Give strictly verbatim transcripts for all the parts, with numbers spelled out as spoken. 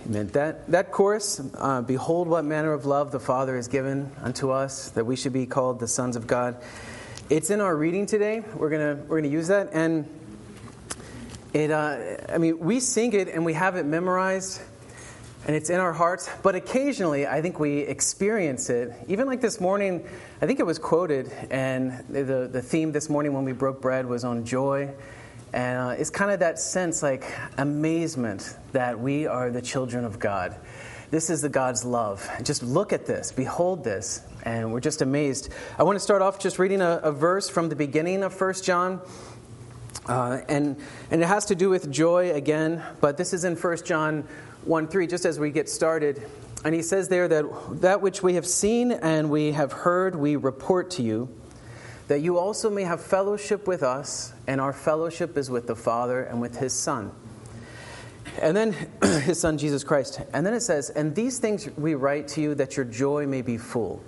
Amen. That that chorus, uh, behold what manner of love the Father has given unto us, that we should be called the sons of God. It's in our reading today. We're gonna we're gonna use that, and it. Uh, I mean, we sing it and we have it memorized, and it's in our hearts. But occasionally, I think we experience it. Even like this morning, I think it was quoted, and the the theme this morning when we broke bread was on joy. And uh, it's kind of that sense, like amazement that we are the children of God. This is the God's love. Just look at this, behold this, and we're just amazed. I want to start off just reading a, a verse from the beginning of First John. Uh, and, and it has to do with joy again, but this is in First John one three, just as we get started. And he says there that that which we have seen and we have heard, we report to you, that you also may have fellowship with us, and our fellowship is with the Father and with His Son. And then, His Son, Jesus Christ. And then it says, and these things we write to you that your joy may be full.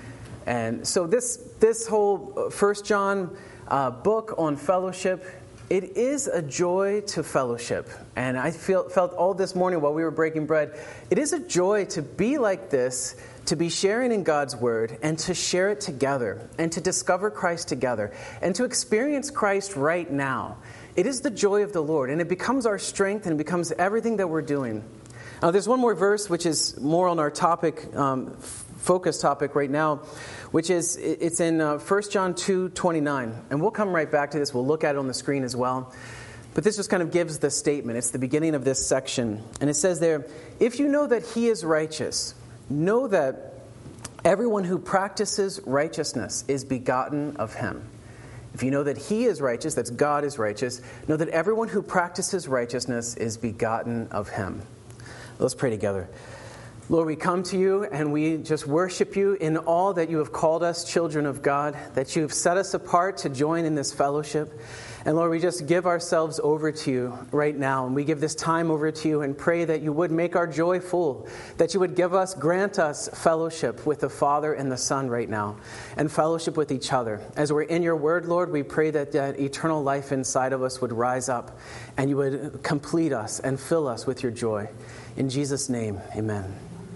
And so this this whole First John uh, book on fellowship, it is a joy to fellowship. And I feel, felt all this morning while we were breaking bread, it is a joy to be like this, to be sharing in God's Word, and to share it together, and to discover Christ together, and to experience Christ right now. It is the joy of the Lord, and it becomes our strength, and it becomes everything that we're doing. Now, there's one more verse, which is more on our topic, um, focus topic right now, which is, it's in uh, First John two twenty-nine. And we'll come right back to this. We'll look at it on the screen as well. But this just kind of gives the statement. It's the beginning of this section. And it says there, if you know that He is righteous, know that everyone who practices righteousness is begotten of Him. If you know that He is righteous, that's God is righteous, know that everyone who practices righteousness is begotten of Him. Let's pray together. Lord, we come to you and we just worship you in all that you have called us children of God, that you have set us apart to join in this fellowship. And Lord, we just give ourselves over to you right now. And we give this time over to you and pray that you would make our joy full, that you would give us, grant us fellowship with the Father and the Son right now, and fellowship with each other. As we're in your word, Lord, we pray that that eternal life inside of us would rise up and you would complete us and fill us with your joy. In Jesus' name, amen.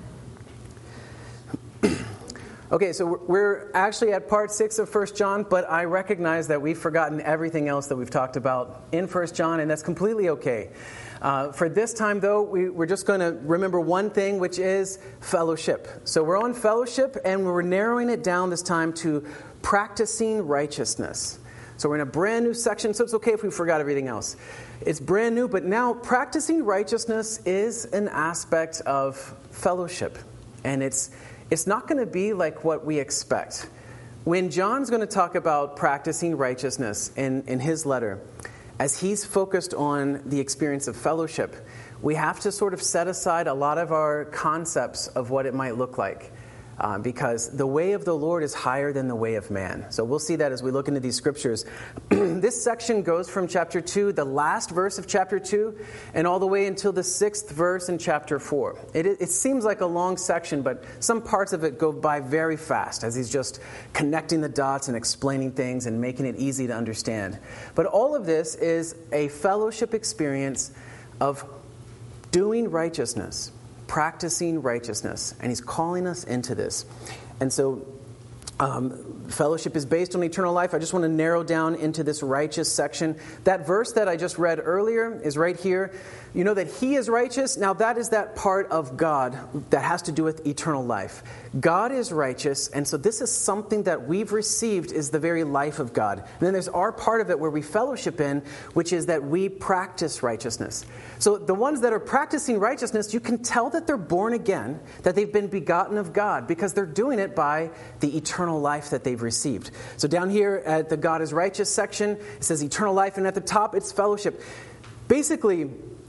Okay, so we're actually at part six of First John, but I recognize that we've forgotten everything else that we've talked about in First John, and that's completely okay. Uh, for this time, though, we, we're just going to remember one thing, which is fellowship. So we're on fellowship, and we're narrowing it down this time to practicing righteousness. So we're in a brand new section, so it's okay if we forgot everything else. It's brand new, but now practicing righteousness is an aspect of fellowship, and it's It's not going to be like what we expect. When John's going to talk about practicing righteousness in, in his letter, as he's focused on the experience of fellowship, we have to sort of set aside a lot of our concepts of what it might look like. Uh, because the way of the Lord is higher than the way of man. So we'll see that as we look into these scriptures. This section goes from chapter two, the last verse of chapter two, and all the way until the sixth verse in chapter four. It, it seems like a long section, but some parts of it go by very fast as he's just connecting the dots and explaining things and making it easy to understand. But all of this is a fellowship experience of doing righteousness, practicing righteousness, and he's calling us into this. And so um, fellowship is based on eternal life. I just want to narrow down into this righteous section. That verse that I just read earlier is right here. You know that He is righteous. Now that is that part of God that has to do with eternal life. God is righteous, and so this is something that we've received is the very life of God. And then there's our part of it where we fellowship in, which is that we practice righteousness. So the ones that are practicing righteousness, you can tell that they're born again, that they've been begotten of God, because they're doing it by the eternal life that they've received. So down here at the God is righteous section, it says eternal life, and at the top it's fellowship. Basically,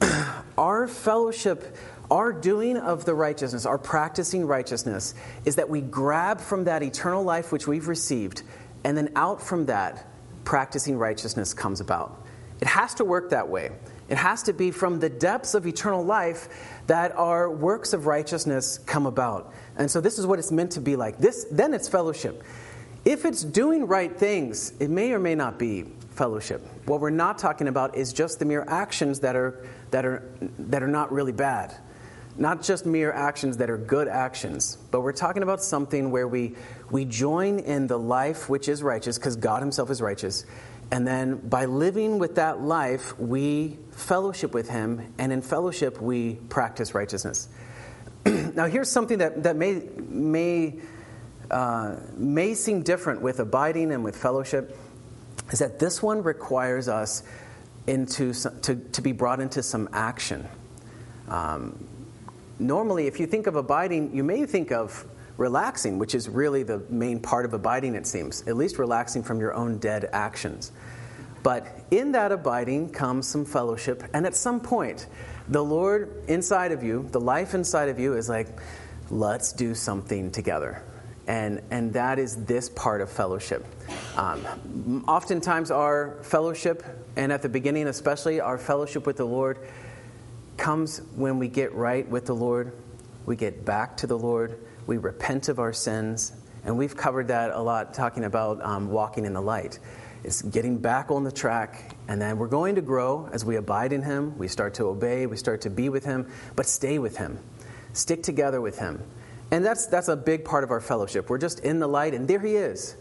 our fellowship, our doing of the righteousness, our practicing righteousness, is that we grab from that eternal life which we've received, and then out from that, practicing righteousness comes about. It has to work that way. It has to be from the depths of eternal life that our works of righteousness come about. And so this is what it's meant to be like. This, then it's fellowship. If it's doing right things, it may or may not be fellowship. What we're not talking about is just the mere actions that are that are that are not really bad. not just mere actions that are good actions, but we're talking about something where we we join in the life which is righteous, because God himself is righteous. And then by living with that life, we fellowship with him, and in fellowship we practice righteousness. Now here's something that, that may may uh, may seem different with abiding and with fellowship, is that this one requires us into some, to, to be brought into some action. Um, normally, if you think of abiding, you may think of relaxing, which is really the main part of abiding, it seems, at least relaxing from your own dead actions. But in that abiding comes some fellowship, and at some point, the Lord inside of you, the life inside of you is like, let's do something together. And and that is this part of fellowship. Um, oftentimes our fellowship, and at the beginning especially, our fellowship with the Lord comes when we get right with the Lord, we get back to the Lord, we repent of our sins, and we've covered that a lot talking about um, walking in the light. It's getting back on the track, and then we're going to grow as we abide in him, we start to obey, we start to be with him, but stay with him. Stick together with him. And that's that's a big part of our fellowship. We're just in the light, and there he is.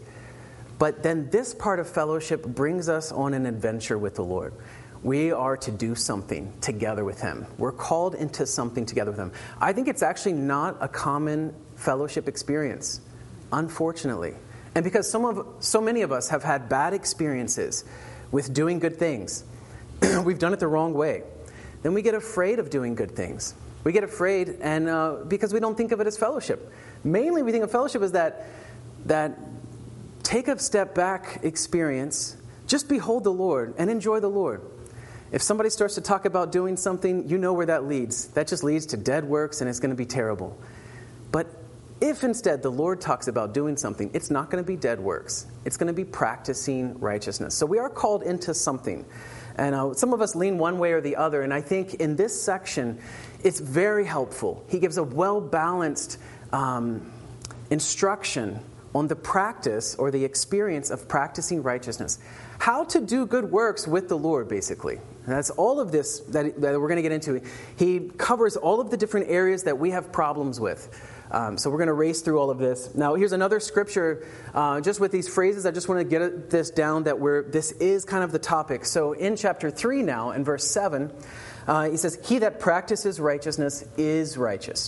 But then this part of fellowship brings us on an adventure with the Lord. We are to do something together with him. We're called into something together with him. I think it's actually not a common fellowship experience, unfortunately. And because some of so many of us have had bad experiences with doing good things, we've done it the wrong way. Then we get afraid of doing good things. We get afraid, and uh, because we don't think of it as fellowship. Mainly, we think of fellowship as that that take a step back experience. Just behold the Lord and enjoy the Lord. If somebody starts to talk about doing something, you know where that leads. That just leads to dead works, and it's going to be terrible. But if instead the Lord talks about doing something, it's not going to be dead works. It's going to be practicing righteousness. So we are called into something. And uh, some of us lean one way or the other. And I think in this section, it's very helpful. He gives a well-balanced um, instruction on the practice or the experience of practicing righteousness. How to do good works with the Lord, basically. And that's all of this that, that we're going to get into. He covers all of the different areas that we have problems with. Um, so we're going to race through all of this. Now, here's another scripture, uh, just with these phrases. I just want to get this down that we're, this is kind of the topic. So in chapter three now, in verse seven, uh, he says, "He that practices righteousness is righteous,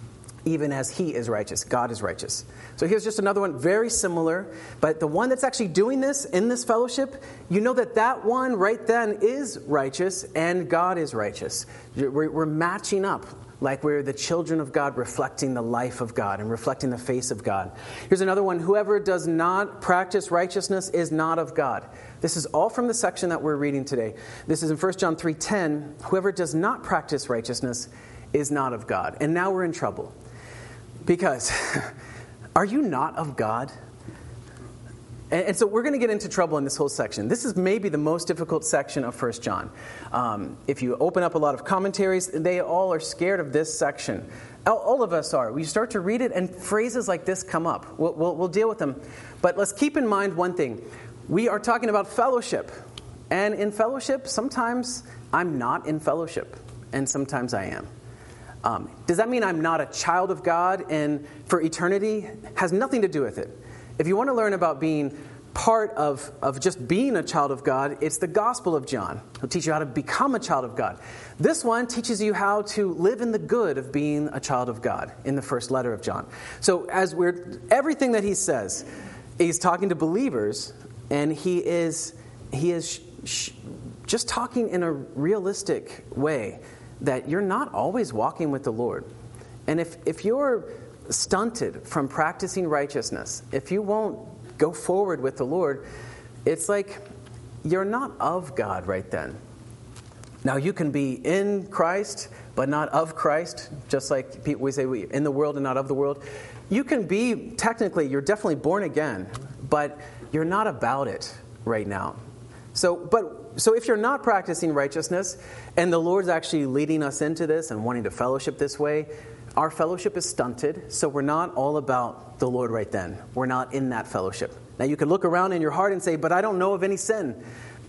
even as he is righteous." God is righteous. So here's just another one, very similar. But the one that's actually doing this in this fellowship, you know that that one right then is righteous and God is righteous. We're, we're matching up. Like we're the children of God reflecting the life of God and reflecting the face of God. Here's another one. "Whoever does not practice righteousness is not of God." This is all from the section that we're reading today. This is in First John three ten. "Whoever does not practice righteousness is not of God." And now we're in trouble. Because are you not of God? And, and so we're going to get into trouble in this whole section. This is maybe the most difficult section of First John. Um, if you open up a lot of commentaries, they all are scared of this section. All, all of us are. We start to read it, and phrases like this come up. We'll, we'll, we'll deal with them. But let's keep in mind one thing. We are talking about fellowship. And in fellowship, sometimes I'm not in fellowship, and sometimes I am. Um, does that mean I'm not a child of God and for eternity? Has nothing to do with it. If you want to learn about being part of, of just being a child of God, it's the Gospel of John. It'll teach you how to become a child of God. This one teaches you how to live in the good of being a child of God in the first letter of John. So as we're everything that he says, he's talking to believers, and he is he is sh- sh- just talking in a realistic way that you're not always walking with the Lord. And if if you're stunted from practicing righteousness, if you won't go forward with the Lord, it's like you're not of God right then. Now, you can be in Christ, but not of Christ, just like we say, we in the world and not of the world. You can be, technically, you're definitely born again, but you're not about it right now. So, but so if you're not practicing righteousness, and the Lord's actually leading us into this and wanting to fellowship this way, our fellowship is stunted, so we're not all about the Lord right then. We're not in that fellowship. Now, you can look around in your heart and say, but I don't know of any sin.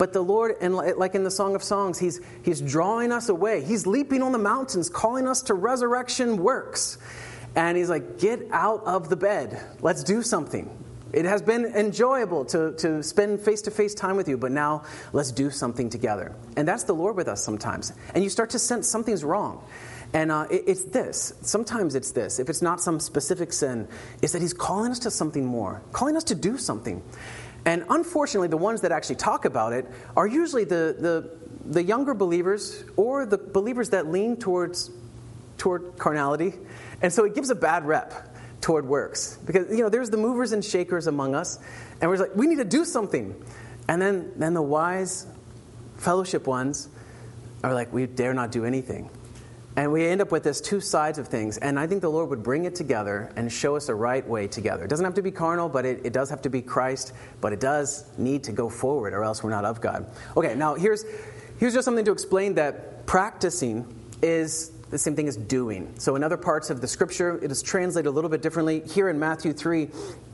But the Lord, and like in the Song of Songs, he's, he's drawing us away. He's leaping on the mountains, calling us to resurrection works. And he's like, get out of the bed. Let's do something. It has been enjoyable to, to spend face-to-face time with you, but now let's do something together. And that's the Lord with us sometimes. And you start to sense something's wrong. And uh, it, it's this. Sometimes it's this. If it's not some specific sin, it's that he's calling us to something more, calling us to do something. And unfortunately, the ones that actually talk about it are usually the the, the younger believers or the believers that lean towards toward carnality. And so it gives a bad rep toward works. Because, you know, there's the movers and shakers among us. And we're like, we need to do something. And then, then the wise fellowship ones are like, we dare not do anything. And we end up with this two sides of things. And I think the Lord would bring it together and show us a right way together. It doesn't have to be carnal, but it, it does have to be Christ. But it does need to go forward, or else we're not of God. Okay, now here's here's just something to explain that practicing is the same thing as doing. So in other parts of the Scripture, it is translated a little bit differently. Here in Matthew three,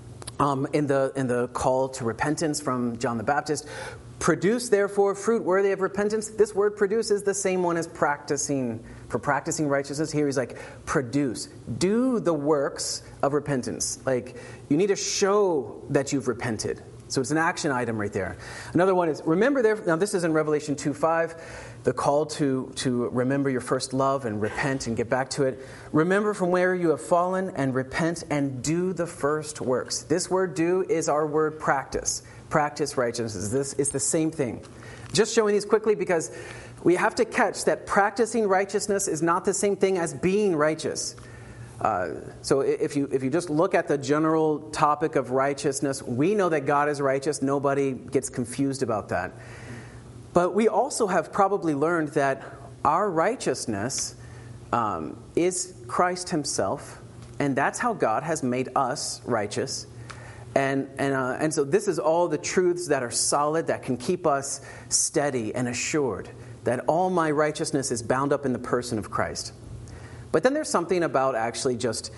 um, in the in the call to repentance from John the Baptist, produce therefore fruit worthy of repentance. This word produce is the same one as practicing. For practicing righteousness, here he's like, produce. Do the works of repentance. Like, you need to show that you've repented. So it's an action item right there. Another one is, remember there, now this is in Revelation two five, the call to, to remember your first love and repent and get back to it. Remember from where you have fallen and repent and do the first works. This word do is our word practice. Practice righteousness. This is the same thing. Just showing these quickly because we have to catch that practicing righteousness is not the same thing as being righteous. Uh, so if you if you just look at the general topic of righteousness, we know that God is righteous. Nobody gets confused about that. But we also have probably learned that our righteousness um, is Christ himself, and that's how God has made us righteous. And and uh, and so this is all the truths that are solid, that can keep us steady and assured that all my righteousness is bound up in the person of Christ. But then there's something about actually just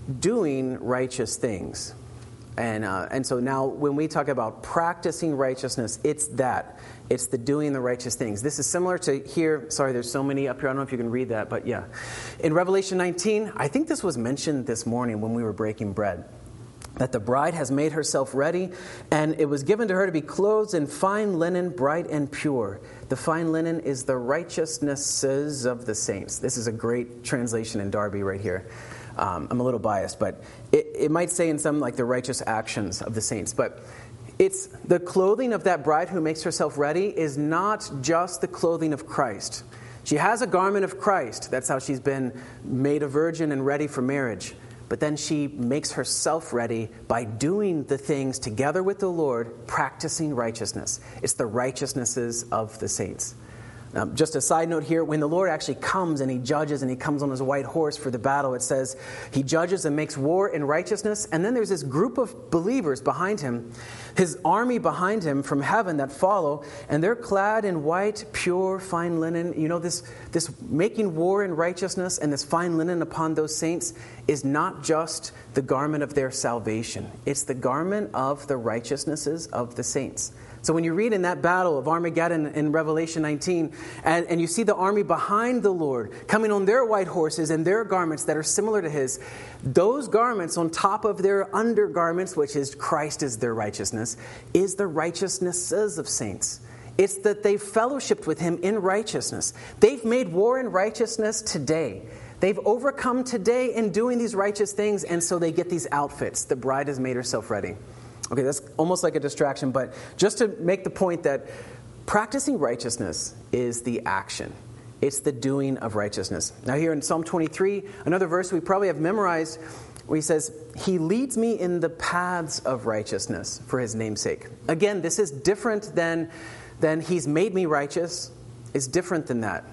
doing righteous things. And uh, and so now when we talk about practicing righteousness, it's that. It's the doing the righteous things. This is similar to here. Sorry, there's so many up here. I don't know if you can read that, but yeah. In Revelation nineteen, I think this was mentioned this morning when we were breaking bread, that the bride has made herself ready, and it was given to her to be clothed in fine linen, bright and pure. The fine linen is the righteousnesses of the saints. This is a great translation in Darby right here. Um, I'm a little biased, but it, it might say in some like the righteous actions of the saints. But it's the clothing of that bride who makes herself ready is not just the clothing of Christ. She has a garment of Christ. That's how she's been made a virgin and ready for marriage. But then she makes herself ready by doing the things together with the Lord, practicing righteousness. It's the righteousnesses of the saints. Um, just a side note here, when the Lord actually comes and he judges and he comes on his white horse for the battle, it says he judges and makes war in righteousness. And then there's this group of believers behind him, his army behind him from heaven that follow, and they're clad in white, pure, fine linen. You know, this, this making war in righteousness and this fine linen upon those saints is not just the garment of their salvation. It's the garment of the righteousnesses of the saints. So when you read in that battle of Armageddon in Revelation nineteen, and, and you see the army behind the Lord coming on their white horses and their garments that are similar to his, those garments on top of their undergarments, which is Christ is their righteousness, is the righteousnesses of saints. It's that they've fellowshiped with him in righteousness. They've made war in righteousness today. They've overcome today in doing these righteous things, and so they get these outfits. The bride has made herself ready. Okay, that's almost like a distraction, but just to make the point that practicing righteousness is the action. It's the doing of righteousness. Now here in Psalm twenty-three, another verse we probably have memorized, where he says, he leads me in the paths of righteousness for his name's sake. Again, this is different than, than he's made me righteous. It's different than that.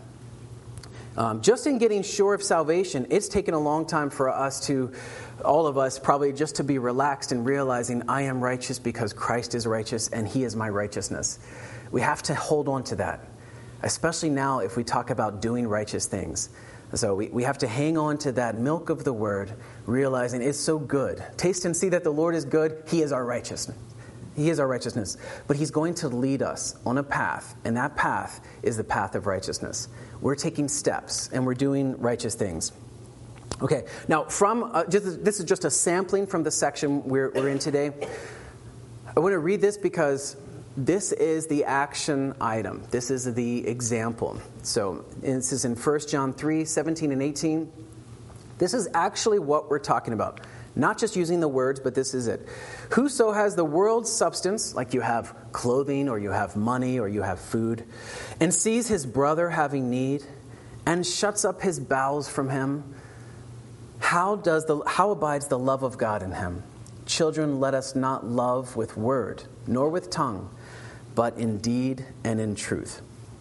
Um, just in getting sure of salvation, it's taken a long time for us to, all of us, probably just to be relaxed and realizing I am righteous because Christ is righteous and he is my righteousness. We have to hold on to that, especially now if we talk about doing righteous things. So we, we have to hang on to that milk of the word, realizing it's so good. Taste and see that the Lord is good. He is our righteousness. He is our righteousness. But he's going to lead us on a path, and that path is the path of righteousness. We're taking steps, and we're doing righteous things. Okay, now from uh, just, this is just a sampling from the section we're, we're in today. I want to read this because this is the action item. This is the example. So this is in First John three, seventeen and eighteen. This is actually what we're talking about. Not just using the words, but this is it. Whoso has the world's substance, like you have clothing or you have money or you have food, and sees his brother having need and shuts up his bowels from him, how does the how abides the love of God in him? Children, let us not love with word, nor with tongue, but in deed and in truth.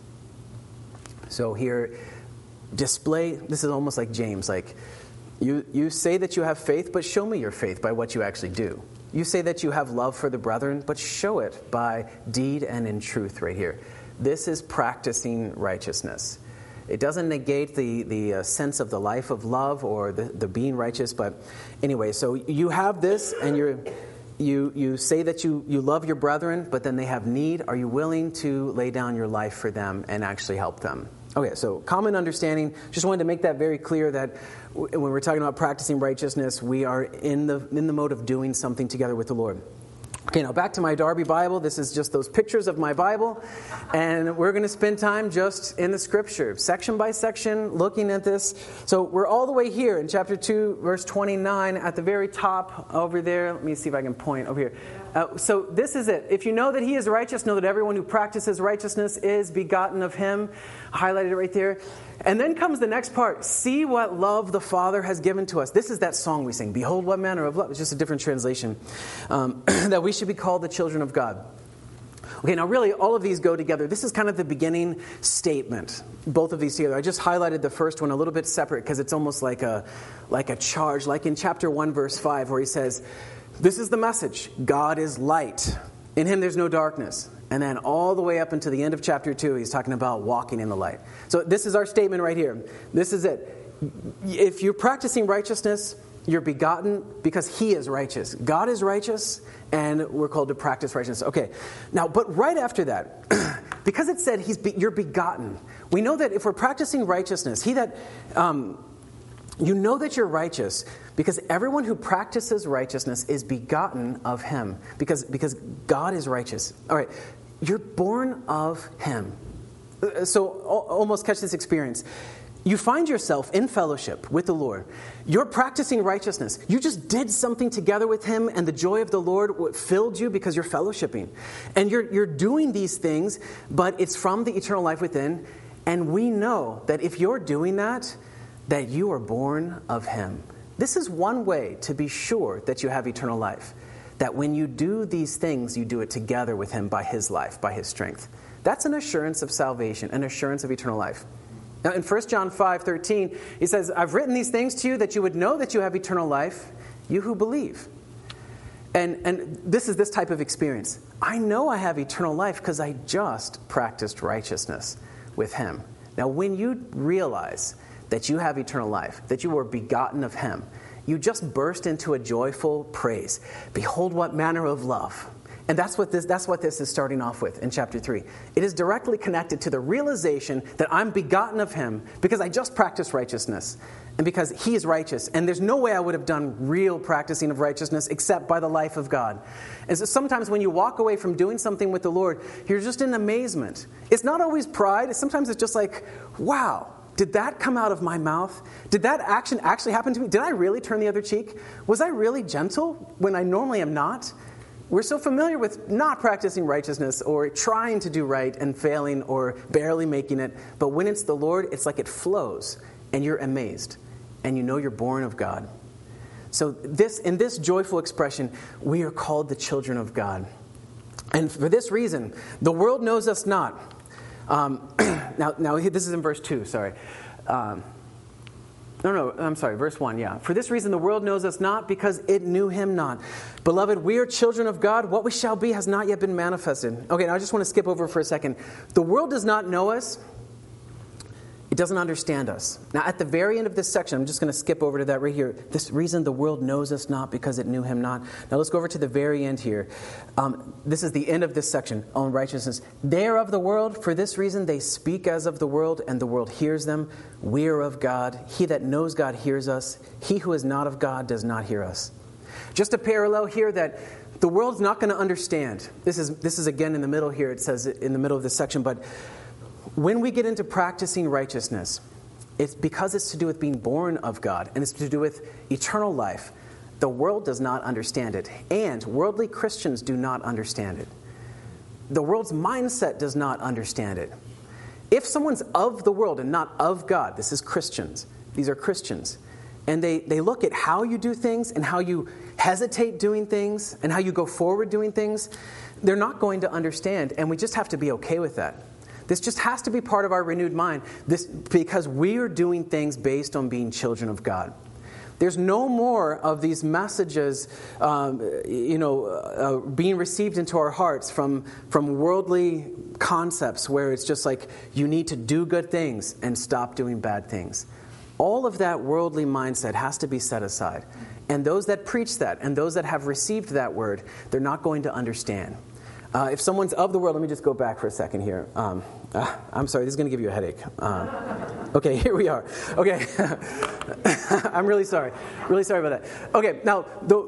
So here, display, this is almost like James, like, you, you say that you have faith, but show me your faith by what you actually do. You say that you have love for the brethren, but show it by deed and in truth right here. This is practicing righteousness. It doesn't negate the, the uh, sense of the life of love or the, the being righteous, but anyway, so you have this and you're, you you say that you, you love your brethren, but then they have need. Are you willing to lay down your life for them and actually help them? Okay, so common understanding. Just wanted to make that very clear that when we're talking about practicing righteousness, we are in the in the mode of doing something together with the Lord. Okay, now back to my Darby Bible. This is just those pictures of my Bible. And we're going to spend time just in the Scripture, section by section, looking at this. So we're all the way here in chapter two, verse twenty-nine, at the very top over there. Let me see if I can point over here. Uh, so this is it. If you know that he is righteous, know that everyone who practices righteousness is begotten of him. Highlighted it right there. And then comes the next part. See what love the Father has given to us. This is that song we sing. Behold, what manner of love. It's just a different translation. Um, that we should be called the children of God. Okay, now really all of these go together. This is kind of the beginning statement. Both of these together. I just highlighted the first one a little bit separate because it's almost like a, like a charge. Like in chapter one, verse five, where he says, this is the message. God is light. In him there's no darkness. And then all the way up into the end of chapter two, he's talking about walking in the light. So this is our statement right here. This is it. If you're practicing righteousness, you're begotten because he is righteous. God is righteous, and we're called to practice righteousness. Okay, now, but right after that, because it said he's be, you're begotten, we know that if we're practicing righteousness, he that... Um, you know that you're righteous because everyone who practices righteousness is begotten of him because, because God is righteous. All right, you're born of him. So almost catch this experience. You find yourself in fellowship with the Lord. You're practicing righteousness. You just did something together with him, and the joy of the Lord filled you because you're fellowshipping. And you're, you're doing these things, but it's from the eternal life within. And we know that if you're doing that, that you are born of him. This is one way to be sure that you have eternal life. That when you do these things, you do it together with him by his life, by his strength. That's an assurance of salvation, an assurance of eternal life. Now in First John five thirteen, he says, I've written these things to you that you would know that you have eternal life, you who believe. And, and this is this type of experience. I know I have eternal life because I just practiced righteousness with him. Now when you realize that you have eternal life, that you were begotten of him, you just burst into a joyful praise. Behold what manner of love. And that's what this that's what this is starting off with in chapter three. It is directly connected to the realization that I'm begotten of him because I just practiced righteousness and because he is righteous. And there's no way I would have done real practicing of righteousness except by the life of God. And so sometimes when you walk away from doing something with the Lord, you're just in amazement. It's not always pride. Sometimes it's just like, wow. Did that come out of my mouth? Did that action actually happen to me? Did I really turn the other cheek? Was I really gentle when I normally am not? We're so familiar with not practicing righteousness or trying to do right and failing or barely making it. But when it's the Lord, it's like it flows and you're amazed and you know you're born of God. So this, in this joyful expression, we are called the children of God. And for this reason, the world knows us not. Um, now, now this is in verse two, sorry. Um, no, no, I'm sorry, verse one, yeah. For this reason the world knows us not because it knew him not. Beloved, we are children of God. What we shall be has not yet been manifested. Okay, now I just want to skip over for a second. The world does not know us. It doesn't understand us. Now, at the very end of this section, I'm just going to skip over to that right here. This reason the world knows us not because it knew him not. Now, let's go over to the very end here. Um, this is the end of this section on righteousness. They are of the world. For this reason, they speak as of the world, and the world hears them. We are of God. He that knows God hears us. He who is not of God does not hear us. Just a parallel here that the world's not going to understand. This is, this is again in the middle here. It says it in the middle of this section, but when we get into practicing righteousness, it's because it's to do with being born of God, and it's to do with eternal life. The world does not understand it, and worldly Christians do not understand it. The world's mindset does not understand it. If someone's of the world and not of God, this is Christians, these are Christians, and they, they look at how you do things and how you hesitate doing things and how you go forward doing things, they're not going to understand, and we just have to be okay with that. This just has to be part of our renewed mind, this, because we are doing things based on being children of God. There's no more of these messages, um, you know, uh, being received into our hearts from, from worldly concepts where it's just like you need to do good things and stop doing bad things. All of that worldly mindset has to be set aside. And those that preach that and those that have received that word, they're not going to understand. Uh, if someone's of the world, let me just go back for a second here. Um, uh, I'm sorry, this is going to give you a headache. Um, okay, here we are. Okay, I'm really sorry. Really sorry about that. Okay, now, the,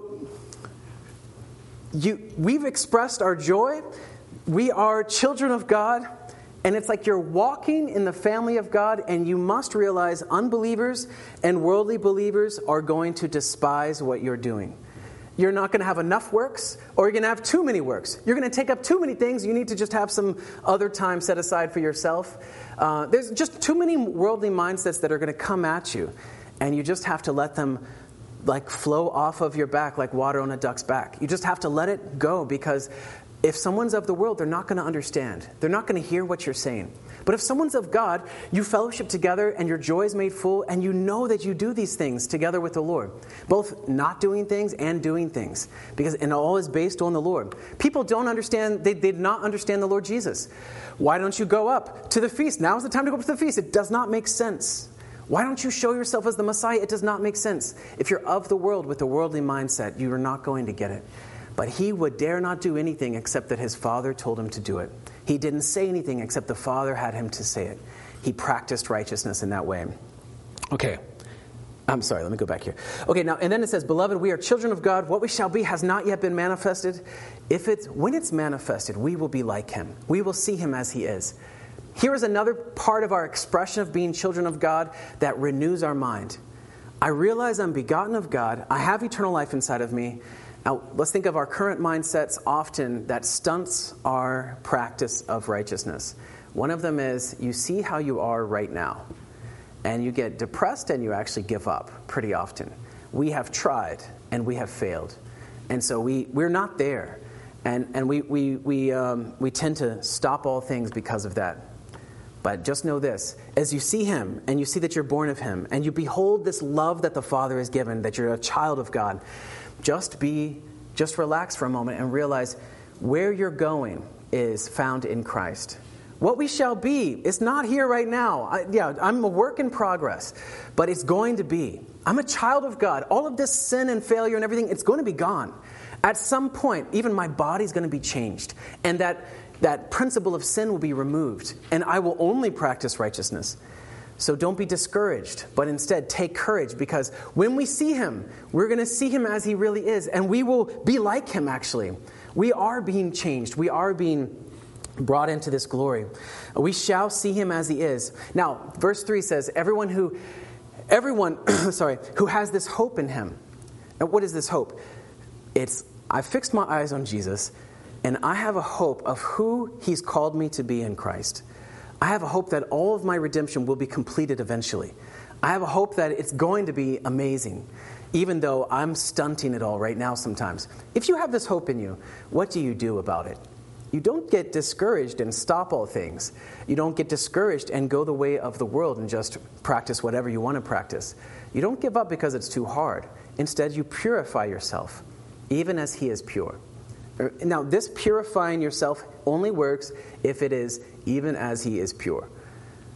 you, we've expressed our joy. We are children of God. And it's like you're walking in the family of God, and you must realize unbelievers and worldly believers are going to despise what you're doing. You're not going to have enough works, or you're going to have too many works. You're going to take up too many things. You need to just have some other time set aside for yourself. Uh, there's just too many worldly mindsets that are going to come at you, and you just have to let them like flow off of your back like water on a duck's back. You just have to let it go, because if someone's of the world, they're not going to understand. They're not going to hear what you're saying. But if someone's of God, you fellowship together and your joy is made full, and you know that you do these things together with the Lord. Both not doing things and doing things. Because and all is based on the Lord. People don't understand, they did not understand the Lord Jesus. Why don't you go up to the feast? Now's the time to go up to the feast. It does not make sense. Why don't you show yourself as the Messiah? It does not make sense. If you're of the world with a worldly mindset, you are not going to get it. But he would dare not do anything except that his Father told him to do it. He didn't say anything except the Father had him to say it. He practiced righteousness in that way. Okay. I'm sorry, let me go back here. Okay, now, and then it says, Beloved, we are children of God. What we shall be has not yet been manifested. If it's, when it's manifested, we will be like him. We will see him as he is. Here is another part of our expression of being children of God that renews our mind. I realize I'm begotten of God. I have eternal life inside of me. Now, let's think of our current mindsets often that stunts our practice of righteousness. One of them is you see how you are right now, and you get depressed and you actually give up pretty often. We have tried and we have failed, and so we, we're not there, and, and we, we, we, um, we tend to stop all things because of that. But just know this, as you see him and you see that you're born of him and you behold this love that the Father has given, that you're a child of God, Just be, just relax for a moment and realize where you're going is found in Christ. What we shall be is not here right now. I, yeah, I'm a work in progress, but it's going to be. I'm a child of God. All of this sin and failure and everything, it's going to be gone. At some point, even my body's going to be changed, and that, that principle of sin will be removed, and I will only practice righteousness. So don't be discouraged, but instead take courage, because when we see him, we're going to see him as he really is, and we will be like him, actually. We are being changed. We are being brought into this glory. We shall see him as he is. Now, verse three says, everyone who, everyone, sorry, who has this hope in him. Now, what is this hope? It's, I fixed my eyes on Jesus, and I have a hope of who he's called me to be in Christ. I have a hope that all of my redemption will be completed eventually. I have a hope that it's going to be amazing, even though I'm stunting it all right now sometimes. If you have this hope in you, what do you do about it? You don't get discouraged and stop all things. You don't get discouraged and go the way of the world and just practice whatever you want to practice. You don't give up because it's too hard. Instead, you purify yourself, even as he is pure. Now, this purifying yourself only works if it is even as he is pure.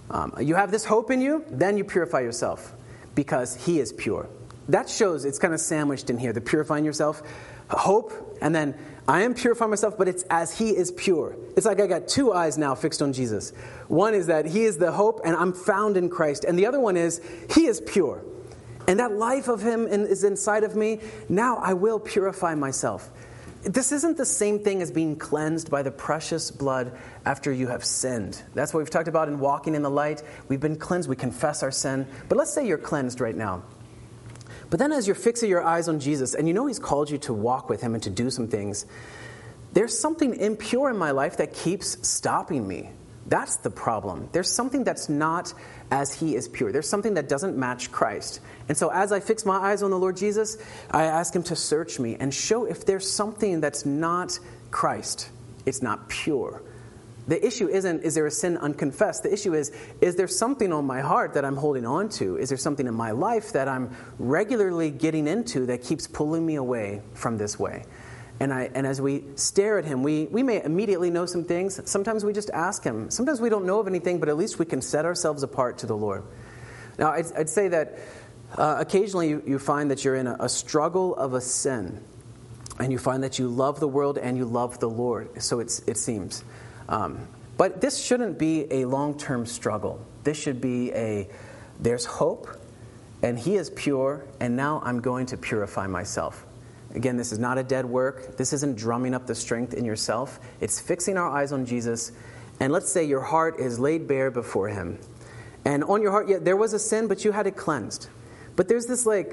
Um, you have this hope in you, then you purify yourself because he is pure. That shows it's kind of sandwiched in here, the purifying yourself, hope, and then I am purifying myself, but it's as he is pure. It's like I got two eyes now fixed on Jesus. One is that he is the hope and I'm found in Christ. And the other one is he is pure. And that life of him is inside of me. Now I will purify myself. This isn't the same thing as being cleansed by the precious blood after you have sinned. That's what we've talked about in walking in the light. We've been cleansed. We confess our sin. But let's say you're cleansed right now. But then as you're fixing your eyes on Jesus, and you know he's called you to walk with him and to do some things, there's something impure in my life that keeps stopping me. That's the problem. There's something that's not as he is pure. There's something that doesn't match Christ. And so as I fix my eyes on the Lord Jesus, I ask him to search me and show if there's something that's not Christ. It's not pure. The issue isn't, is there a sin unconfessed? The issue is, is there something on my heart that I'm holding on to? Is there something in my life that I'm regularly getting into that keeps pulling me away from this way? And I and as we stare at him, we, we may immediately know some things. Sometimes we just ask him. Sometimes we don't know of anything, but at least we can set ourselves apart to the Lord. Now, I'd, I'd say that uh, occasionally you, you find that you're in a, a struggle of a sin. And you find that you love the world and you love the Lord. So it's, it seems. Um, but this shouldn't be a long-term struggle. This should be a, there's hope, and he is pure, and now I'm going to purify myself. Again, this is not a dead work. This isn't drumming up the strength in yourself. It's fixing our eyes on Jesus. And let's say your heart is laid bare before him. And on your heart, yeah, there was a sin, but you had it cleansed. But there's this like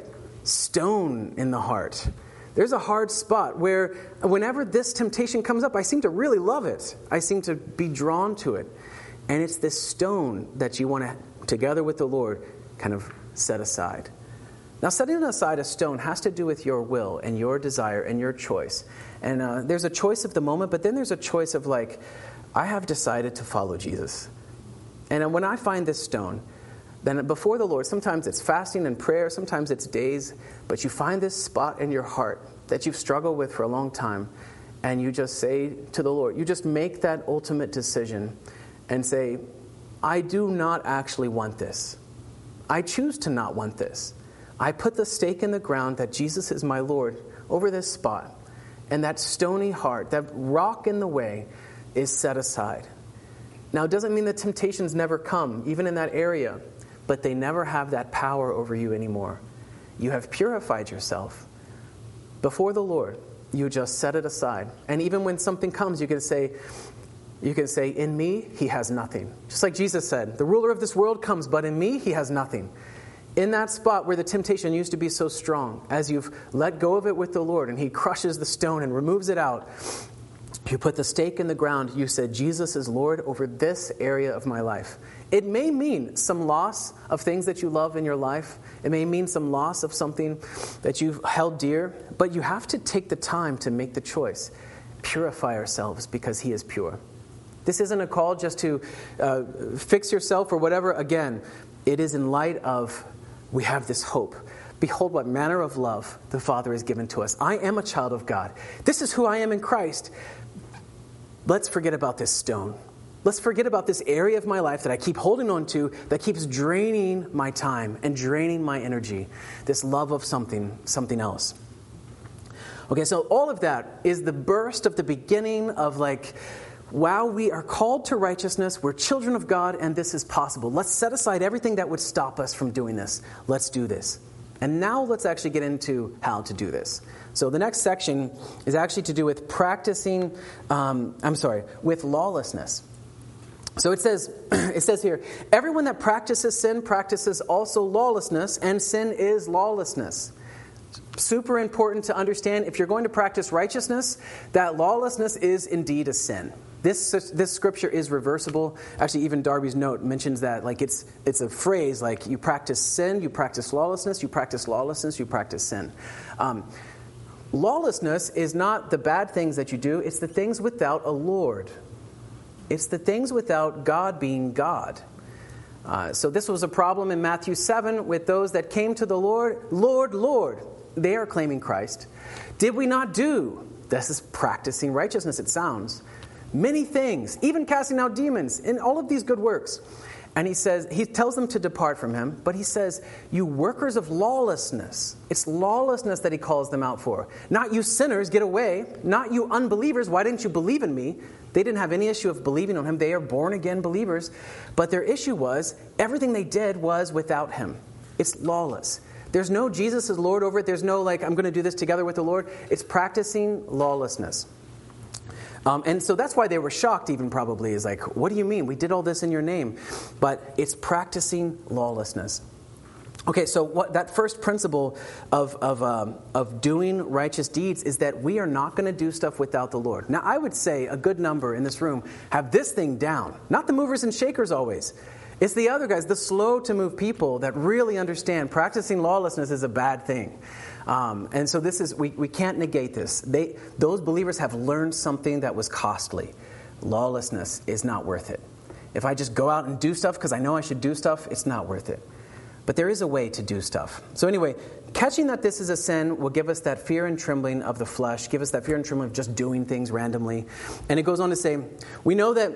stone in the heart. There's a hard spot where whenever this temptation comes up, I seem to really love it. I seem to be drawn to it. And it's this stone that you want to, together with the Lord, kind of set aside. Now, setting aside a stone has to do with your will and your desire and your choice. And uh, there's a choice of the moment, but then there's a choice of like, I have decided to follow Jesus. And when I find this stone, then before the Lord, sometimes it's fasting and prayer, sometimes it's days, but you find this spot in your heart that you've struggled with for a long time, and you just say to the Lord, you just make that ultimate decision and say, I do not actually want this. I choose to not want this. I put the stake in the ground that Jesus is my Lord over this spot. And that stony heart, that rock in the way, is set aside. Now, it doesn't mean that temptations never come, even in that area. But they never have that power over you anymore. You have purified yourself. Before the Lord, you just set it aside. And even when something comes, you can say, you can say, in me, he has nothing. Just like Jesus said, the ruler of this world comes, but in me, he has nothing. In that spot where the temptation used to be so strong, as you've let go of it with the Lord and he crushes the stone and removes it out, you put the stake in the ground, you said, Jesus is Lord over this area of my life. It may mean some loss of things that you love in your life. It may mean some loss of something that you've held dear, but you have to take the time to make the choice. Purify ourselves because he is pure. This isn't a call just to uh, fix yourself or whatever. Again, it is in light of we have this hope. Behold what manner of love the Father has given to us. I am a child of God. This is who I am in Christ. Let's forget about this stone. Let's forget about this area of my life that I keep holding on to, that keeps draining my time and draining my energy. This love of something, something else. Okay, so all of that is the burst of the beginning of like, wow, we are called to righteousness. We're children of God, and this is possible. Let's set aside everything that would stop us from doing this. Let's do this. And now let's actually get into how to do this. So the next section is actually to do with practicing, um, I'm sorry, with lawlessness. So it says, it says here, everyone that practices sin practices also lawlessness, and sin is lawlessness. Super important to understand, if you're going to practice righteousness, that lawlessness is indeed a sin. This this scripture is reversible. Actually, even Darby's note mentions that, like it's it's a phrase like you practice sin, you practice lawlessness, you practice lawlessness, you practice sin. Um, lawlessness is not the bad things that you do; it's the things without a Lord. It's the things without God being God. Uh, so this was a problem in Matthew seven with those that came to the Lord, Lord, Lord. They are claiming Christ. Did we not do? This is practicing righteousness, it sounds. Many things, even casting out demons, in all of these good works. And he says, he tells them to depart from him, but he says, you workers of lawlessness. It's lawlessness that he calls them out for. Not you sinners, get away. Not you unbelievers, why didn't you believe in me? They didn't have any issue of believing on him. They are born-again believers. But their issue was, everything they did was without him. It's lawless. There's no Jesus is Lord over it. There's no, like, I'm going to do this together with the Lord. It's practicing lawlessness. Um, and so that's why they were shocked even probably, is like, what do you mean? We did all this in your name. But it's practicing lawlessness. Okay, so what that first principle of of um, of doing righteous deeds is that we are not going to do stuff without the Lord. Now, I would say a good number in this room have this thing down. Not the movers and shakers always. It's the other guys, the slow-to-move people that really understand practicing lawlessness is a bad thing. Um, and so this is we, we can't negate this. They those believers have learned something that was costly. Lawlessness is not worth it. If I just go out and do stuff because I know I should do stuff, it's not worth it. But there is a way to do stuff. So anyway, catching that this is a sin will give us that fear and trembling of the flesh, give us that fear and trembling of just doing things randomly. And it goes on to say, we know that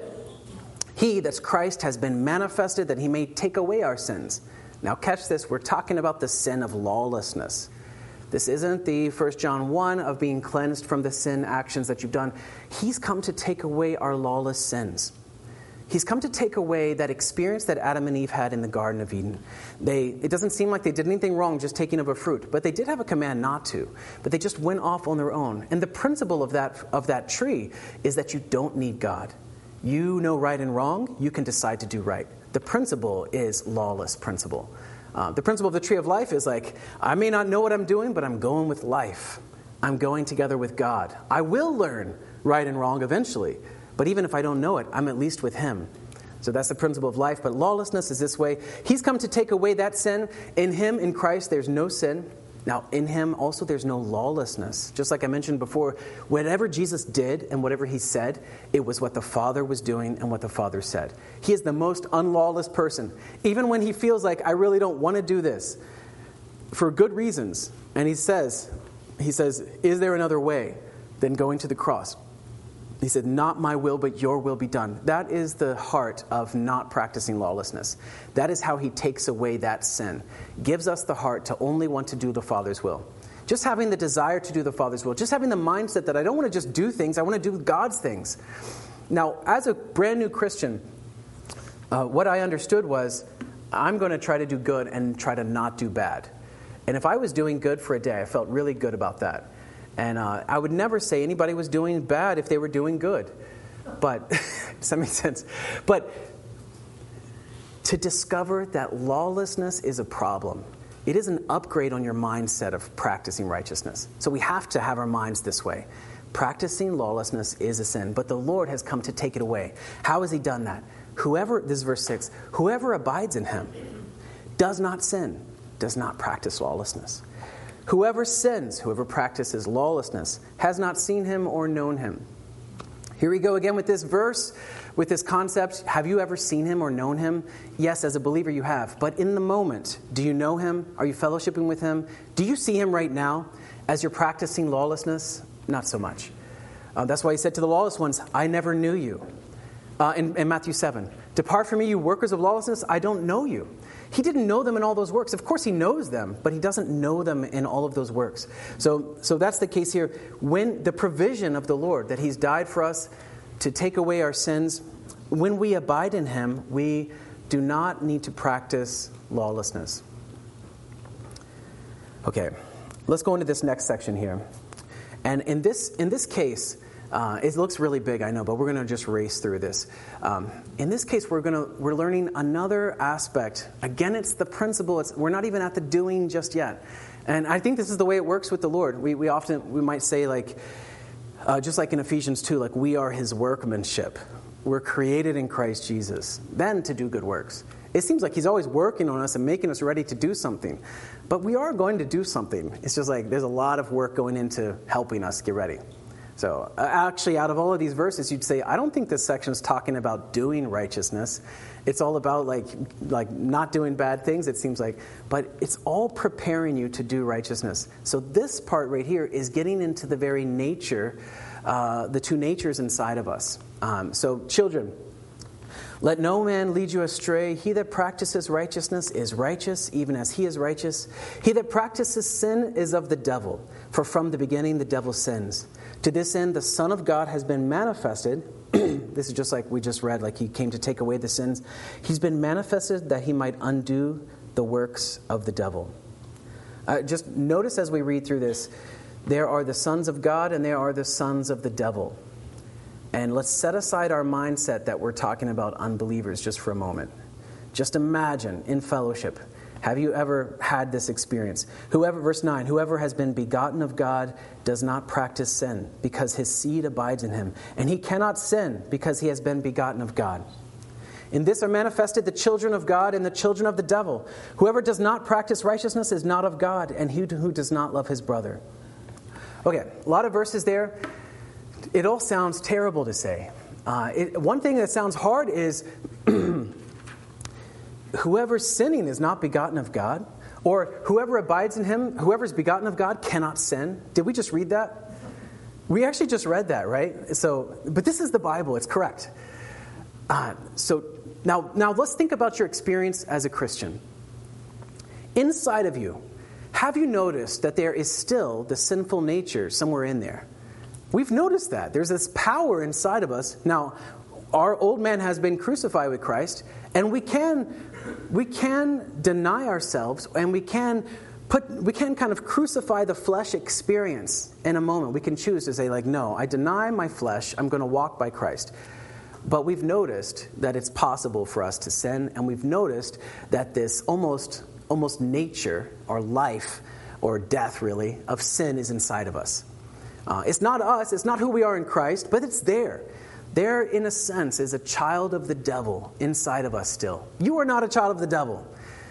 he, that's Christ, has been manifested that he may take away our sins. Now catch this, we're talking about the sin of lawlessness. This isn't the First John one of being cleansed from the sin actions that you've done. He's come to take away our lawless sins. He's come to take away that experience that Adam and Eve had in the Garden of Eden. They, it doesn't seem like they did anything wrong just taking of a fruit, but they did have a command not to. But they just went off on their own. And the principle of that, of that tree is that you don't need God. You know right and wrong. You can decide to do right. The principle is lawless principle. Uh, the principle of the tree of life is like, I may not know what I'm doing, but I'm going with life. I'm going together with God. I will learn right and wrong eventually. But even if I don't know it, I'm at least with him. So that's the principle of life. But lawlessness is this way. He's come to take away that sin. In him, in Christ, there's no sin. Now, in him also there's no lawlessness. Just like I mentioned before, whatever Jesus did and whatever he said, it was what the Father was doing and what the Father said. He is the most unlawless person. Even when he feels like, I really don't want to do this, for good reasons. And he says, he says, is there another way than going to the cross? He said, not my will, but your will be done. That is the heart of not practicing lawlessness. That is how he takes away that sin. Gives us the heart to only want to do the Father's will. Just having the desire to do the Father's will. Just having the mindset that I don't want to just do things, I want to do God's things. Now, as a brand new Christian, uh, what I understood was, I'm going to try to do good and try to not do bad. And if I was doing good for a day, I felt really good about that. And uh, I would never say anybody was doing bad if they were doing good. But, does that make sense? But to discover that lawlessness is a problem, it is an upgrade on your mindset of practicing righteousness. So we have to have our minds this way. Practicing lawlessness is a sin, but the Lord has come to take it away. How has he done that? Whoever, this is verse six, whoever abides in him does not sin, does not practice lawlessness. Whoever sins, whoever practices lawlessness, has not seen him or known him. Here we go again with this verse, with this concept. Have you ever seen him or known him? Yes, as a believer you have. But in the moment, do you know him? Are you fellowshipping with him? Do you see him right now as you're practicing lawlessness? Not so much. Uh, that's why he said to the lawless ones, I never knew you. Uh, in, in Matthew seven, depart from me, you workers of lawlessness, I don't know you. He didn't know them in all those works. Of course he knows them, but he doesn't know them in all of those works. So, so that's the case here. When the provision of the Lord, that he's died for us to take away our sins, when we abide in him, we do not need to practice lawlessness. Okay, let's go into this next section here. And in this in this case, Uh, it looks really big, I know, but we're going to just race through this. Um, in this case, we're going to we're learning another aspect. Again, it's the principle. It's, we're not even at the doing just yet, and I think this is the way it works with the Lord. We we often we might say like, uh, just like in Ephesians two, like we are His workmanship. We're created in Christ Jesus, then to do good works. It seems like He's always working on us and making us ready to do something, but we are going to do something. It's just like there's a lot of work going into helping us get ready. So uh, actually, out of all of these verses, you'd say, I don't think this section is talking about doing righteousness. It's all about like like not doing bad things, it seems like. But it's all preparing you to do righteousness. So this part right here is getting into the very nature, uh, the two natures inside of us. Um, so children, Let no man lead you astray. He that practices righteousness is righteous, even as he is righteous. He that practices sin is of the devil, for from the beginning the devil sins. To this end the Son of God has been manifested. This is just like we just read, like he came to take away the sins. He's been manifested that he might undo the works of the devil. Uh, just notice as we read through this, there are the sons of God and there are the sons of the devil. And let's set aside our mindset that we're talking about unbelievers just for a moment. Just imagine in fellowship, have you ever had this experience? Whoever, verse nine, whoever has been begotten of God does not practice sin, because his seed abides in him. And he cannot sin because he has been begotten of God. In this are manifested the children of God and the children of the devil. Whoever does not practice righteousness is not of God, and he who does not love his brother. Okay, a lot of verses there. It all sounds terrible to say. Uh, it, one thing that sounds hard is whoever's sinning is not begotten of God, or whoever abides in him, whoever's begotten of God cannot sin. Did we just read that? We actually just read that, right? So, but this is the Bible. It's correct. Uh, so now, now let's think about your experience as a Christian. Inside of you, have you noticed that there is still the sinful nature somewhere in there? We've noticed that. There's this power inside of us. Now, our old man has been crucified with Christ, and we can we can deny ourselves, and we can put we can kind of crucify the flesh experience in a moment. We can choose to say, like, no, I deny my flesh, I'm going to walk by Christ. But we've noticed that it's possible for us to sin, and we've noticed that this almost almost nature or life or death, really, of sin is inside of us. Uh, it's not us, it's not who we are in Christ, but it's there. There, in a sense, is a child of the devil inside of us still. You are not a child of the devil.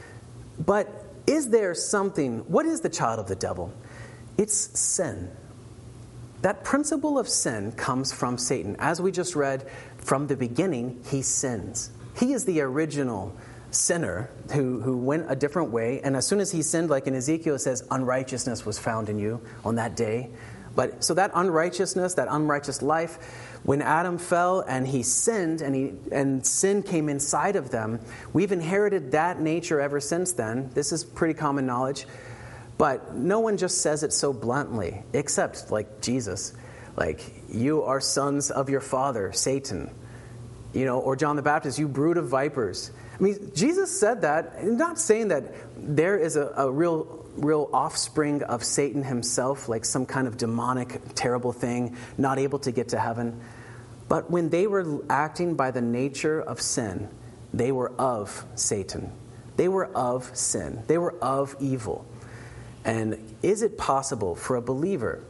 But is there something, what is the child of the devil? It's sin. That principle of sin comes from Satan. As we just read, from the beginning, he sins. He is the original sinner who, who went a different way. And as soon as he sinned, like in Ezekiel, it says, unrighteousness was found in you on that day. But so that unrighteousness, that unrighteous life, when Adam fell and he sinned and he and sin came inside of them, we've inherited that nature ever since then. This is pretty common knowledge. But no one just says it so bluntly, except like Jesus. Like, you are sons of your father, Satan. You know, or John the Baptist, you brood of vipers. I mean, Jesus said that, not saying that there is a, a real real offspring of Satan himself, like some kind of demonic, terrible thing, not able to get to heaven. But when they were acting by the nature of sin, they were of Satan. They were of sin. They were of evil. And is it possible for a believer,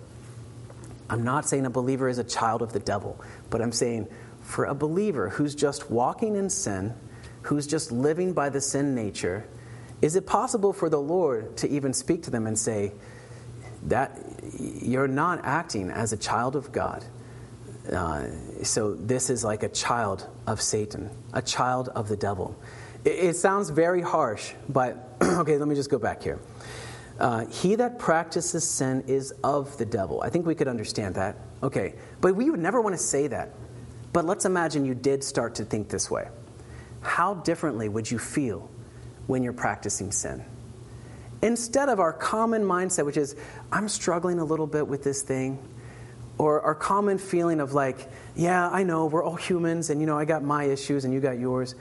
I'm not saying a believer is a child of the devil, but I'm saying for a believer who's just walking in sin, who's just living by the sin nature, is it possible for the Lord to even speak to them and say that you're not acting as a child of God? Uh, so this is like a child of Satan, a child of the devil. It, it sounds very harsh, but okay, let me just go back here. Uh, he that practices sin is of the devil. I think we could understand that. Okay, but we would never want to say that. But let's imagine you did start to think this way. How differently would you feel when you're practicing sin? Instead of our common mindset, which is, I'm struggling a little bit with this thing, or our common feeling of like, yeah, I know, we're all humans, and you know, I got my issues and you got yours.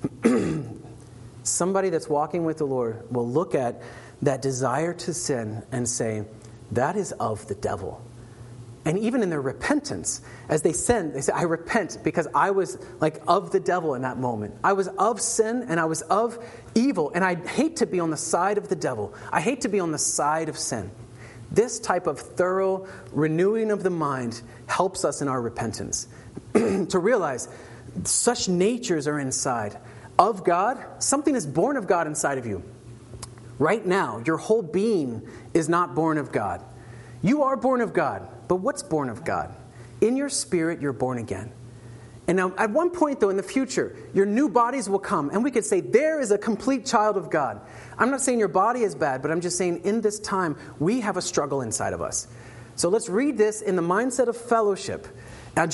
Somebody that's walking with the Lord will look at that desire to sin and say, that is of the devil. And even in their repentance, as they sin, they say, I repent because I was like of the devil in that moment. I was of sin and I was of evil. And I hate to be on the side of the devil. I hate to be on the side of sin. This type of thorough renewing of the mind helps us in our repentance. To realize such natures are inside. Of God, something is born of God inside of you. Right now, your whole being is not born of God. You are born of God. But what's born of God? In your spirit, you're born again. And now, at one point, though, in the future, your new bodies will come. And we could say, there is a complete child of God. I'm not saying your body is bad, but I'm just saying in this time, we have a struggle inside of us. So let's read this in the mindset of fellowship. Now, just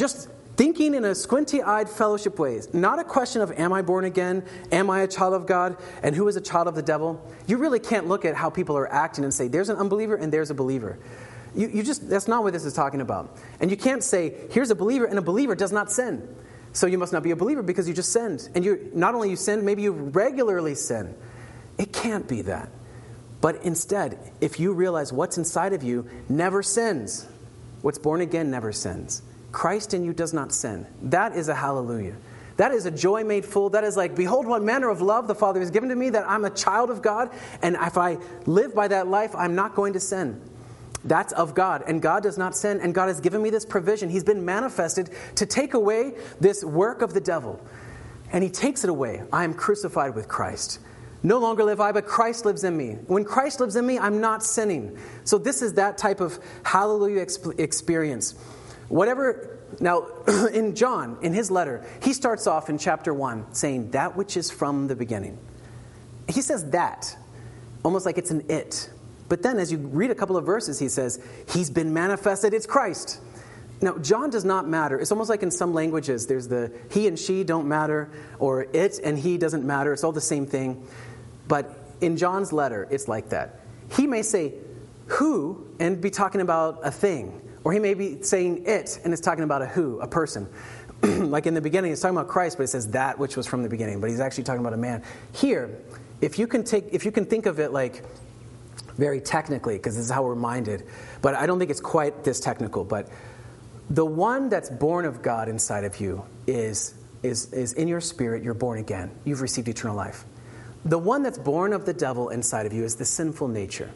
thinking in a squinty-eyed fellowship way, not a question of am I born again, am I a child of God, and who is a child of the devil. You really can't look at how people are acting and say there's an unbeliever and there's a believer. You, you just that's not what this is talking about. And you can't say here's a believer and a believer does not sin. So you must not be a believer because you just sinned. And you not only you sinned, maybe you regularly sin. It can't be that. But instead, if you realize what's inside of you never sins, what's born again never sins. Christ in you does not sin. That is a hallelujah. That is a joy made full. That is like, behold what manner of love the Father has given to me, that I'm a child of God. And if I live by that life, I'm not going to sin. That's of God. And God does not sin. And God has given me this provision. He's been manifested to take away this work of the devil. And He takes it away. I am crucified with Christ. No longer live I, but Christ lives in me. When Christ lives in me, I'm not sinning. So this is that type of hallelujah exp- experience. Whatever, now in John, in his letter, he starts off in chapter one saying, that which is from the beginning. He says that, almost like it's an it. But then as you read a couple of verses, he says, He's been manifested, it's Christ. Now, John does not matter. It's almost like in some languages, there's the he and she don't matter, or it and he doesn't matter. It's all the same thing. But in John's letter, it's like that. He may say who and be talking about a thing. Or he may be saying it and it's talking about a who, a person. Like in the beginning, it's talking about Christ, but it says that which was from the beginning. But he's actually talking about a man. Here, if you can take, if you can think of it like very technically, because this is how we're minded, but I don't think it's quite this technical, but the one that's born of God inside of you is, is, is in your spirit, you're born again. You've received eternal life. The one that's born of the devil inside of you is the sinful nature.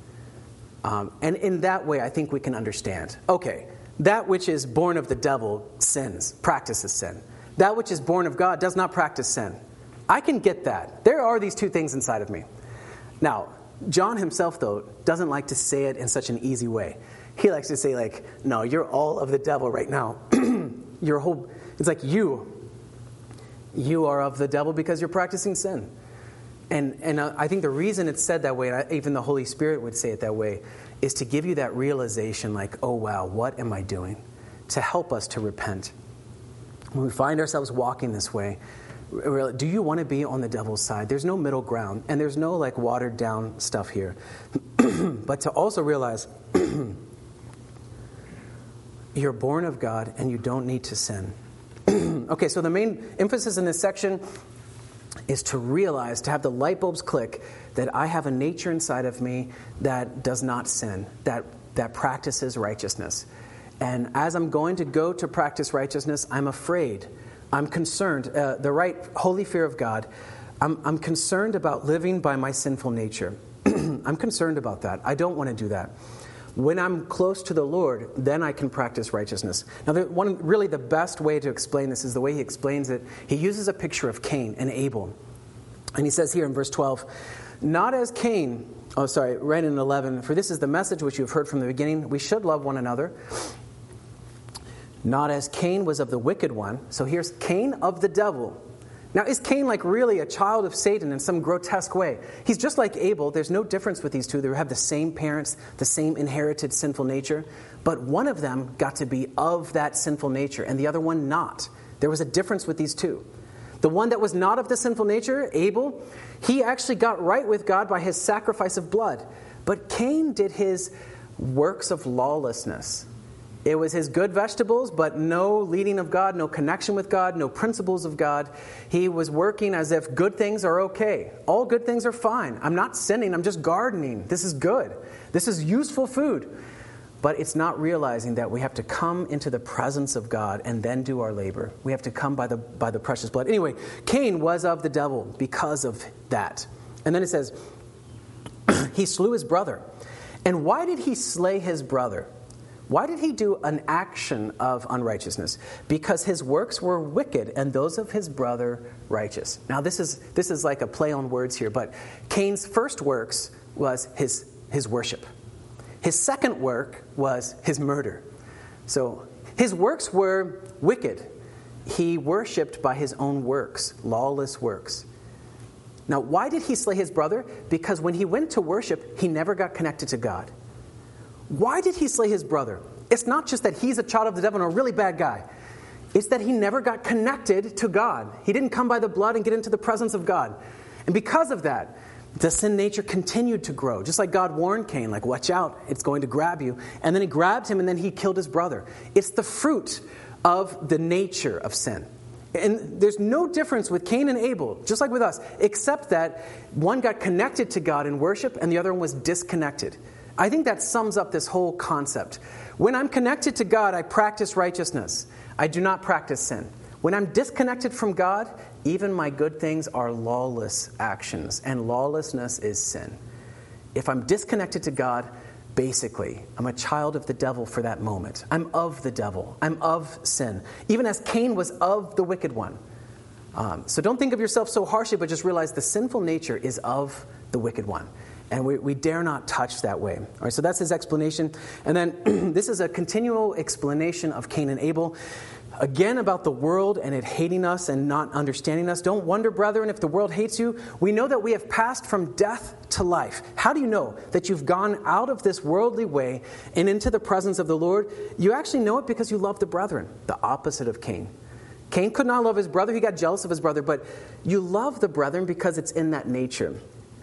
Um, and in that way, I think we can understand. Okay, that which is born of the devil sins, practices sin. That which is born of God does not practice sin. I can get that. There are these two things inside of me. Now, John himself, though, doesn't like to say it in such an easy way. He likes to say, like, no, you're all of the devil right now. Your whole, it's like you, you are of the devil because you're practicing sin. And and I think the reason it's said that way, and even the Holy Spirit would say it that way, is to give you that realization like, oh, wow, what am I doing? To help us to repent. When we find ourselves walking this way, do you want to be on the devil's side? There's no middle ground, and there's no like watered down stuff here. But to also realize you're born of God and you don't need to sin. Okay, so the main emphasis in this section is to realize, to have the light bulbs click, that I have a nature inside of me that does not sin, that, that practices righteousness. And as I'm going to go to practice righteousness, I'm afraid, I'm concerned, uh, the right holy fear of God, I'm, I'm concerned about living by my sinful nature. I'm concerned about that. I don't want to do that. When I'm close to the Lord, then I can practice righteousness. Now, the, one really the best way to explain this is the way he explains it. He uses a picture of Cain and Abel. And he says here in verse twelve, not as Cain, oh, sorry, right in eleven, for this is the message which you have heard from the beginning, we should love one another. Not as Cain was of the wicked one. So here's Cain of the devil. Now, is Cain like really a child of Satan in some grotesque way? He's just like Abel. There's no difference with these two. They have the same parents, the same inherited sinful nature. But one of them got to be of that sinful nature and the other one not. There was a difference with these two. The one that was not of the sinful nature, Abel, he actually got right with God by his sacrifice of blood. But Cain did his works of lawlessness. It was his good vegetables, but no leading of God, no connection with God, no principles of God. He was working as if good things are okay. All good things are fine. I'm not sinning. I'm just gardening. This is good. This is useful food. But it's not realizing that we have to come into the presence of God and then do our labor. We have to come by the by the precious blood. Anyway, Cain was of the devil because of that. And then it says, he slew his brother. And why did he slay his brother? Why did he do an action of unrighteousness? Because his works were wicked and those of his brother righteous. Now this is this is like a play on words here, but Cain's first works was his, his worship. His second work was his murder. So his works were wicked. He worshipped by his own works, lawless works. Now why did he slay his brother? Because when he went to worship, he never got connected to God. Why did he slay his brother? It's not just that he's a child of the devil and a really bad guy. It's that he never got connected to God. He didn't come by the blood and get into the presence of God. And because of that, the sin nature continued to grow. Just like God warned Cain, like, watch out, it's going to grab you. And then he grabbed him and then he killed his brother. It's the fruit of the nature of sin. And there's no difference with Cain and Abel, just like with us, except that one got connected to God in worship and the other one was disconnected. I think that sums up this whole concept. When I'm connected to God, I practice righteousness. I do not practice sin. When I'm disconnected from God, even my good things are lawless actions, and lawlessness is sin. If I'm disconnected to God, basically, I'm a child of the devil for that moment. I'm of the devil. I'm of sin. Even as Cain was of the wicked one. Um, so don't think of yourself so harshly, but just realize the sinful nature is of the wicked one. And we, we dare not touch that way. All right, so that's his explanation. And then this is a continual explanation of Cain and Abel. Again, about the world and it hating us and not understanding us. Don't wonder, brethren, if the world hates you. We know that we have passed from death to life. How do you know that you've gone out of this worldly way and into the presence of the Lord? You actually know it because you love the brethren, the opposite of Cain. Cain could not love his brother. He got jealous of his brother. But you love the brethren because it's in that nature.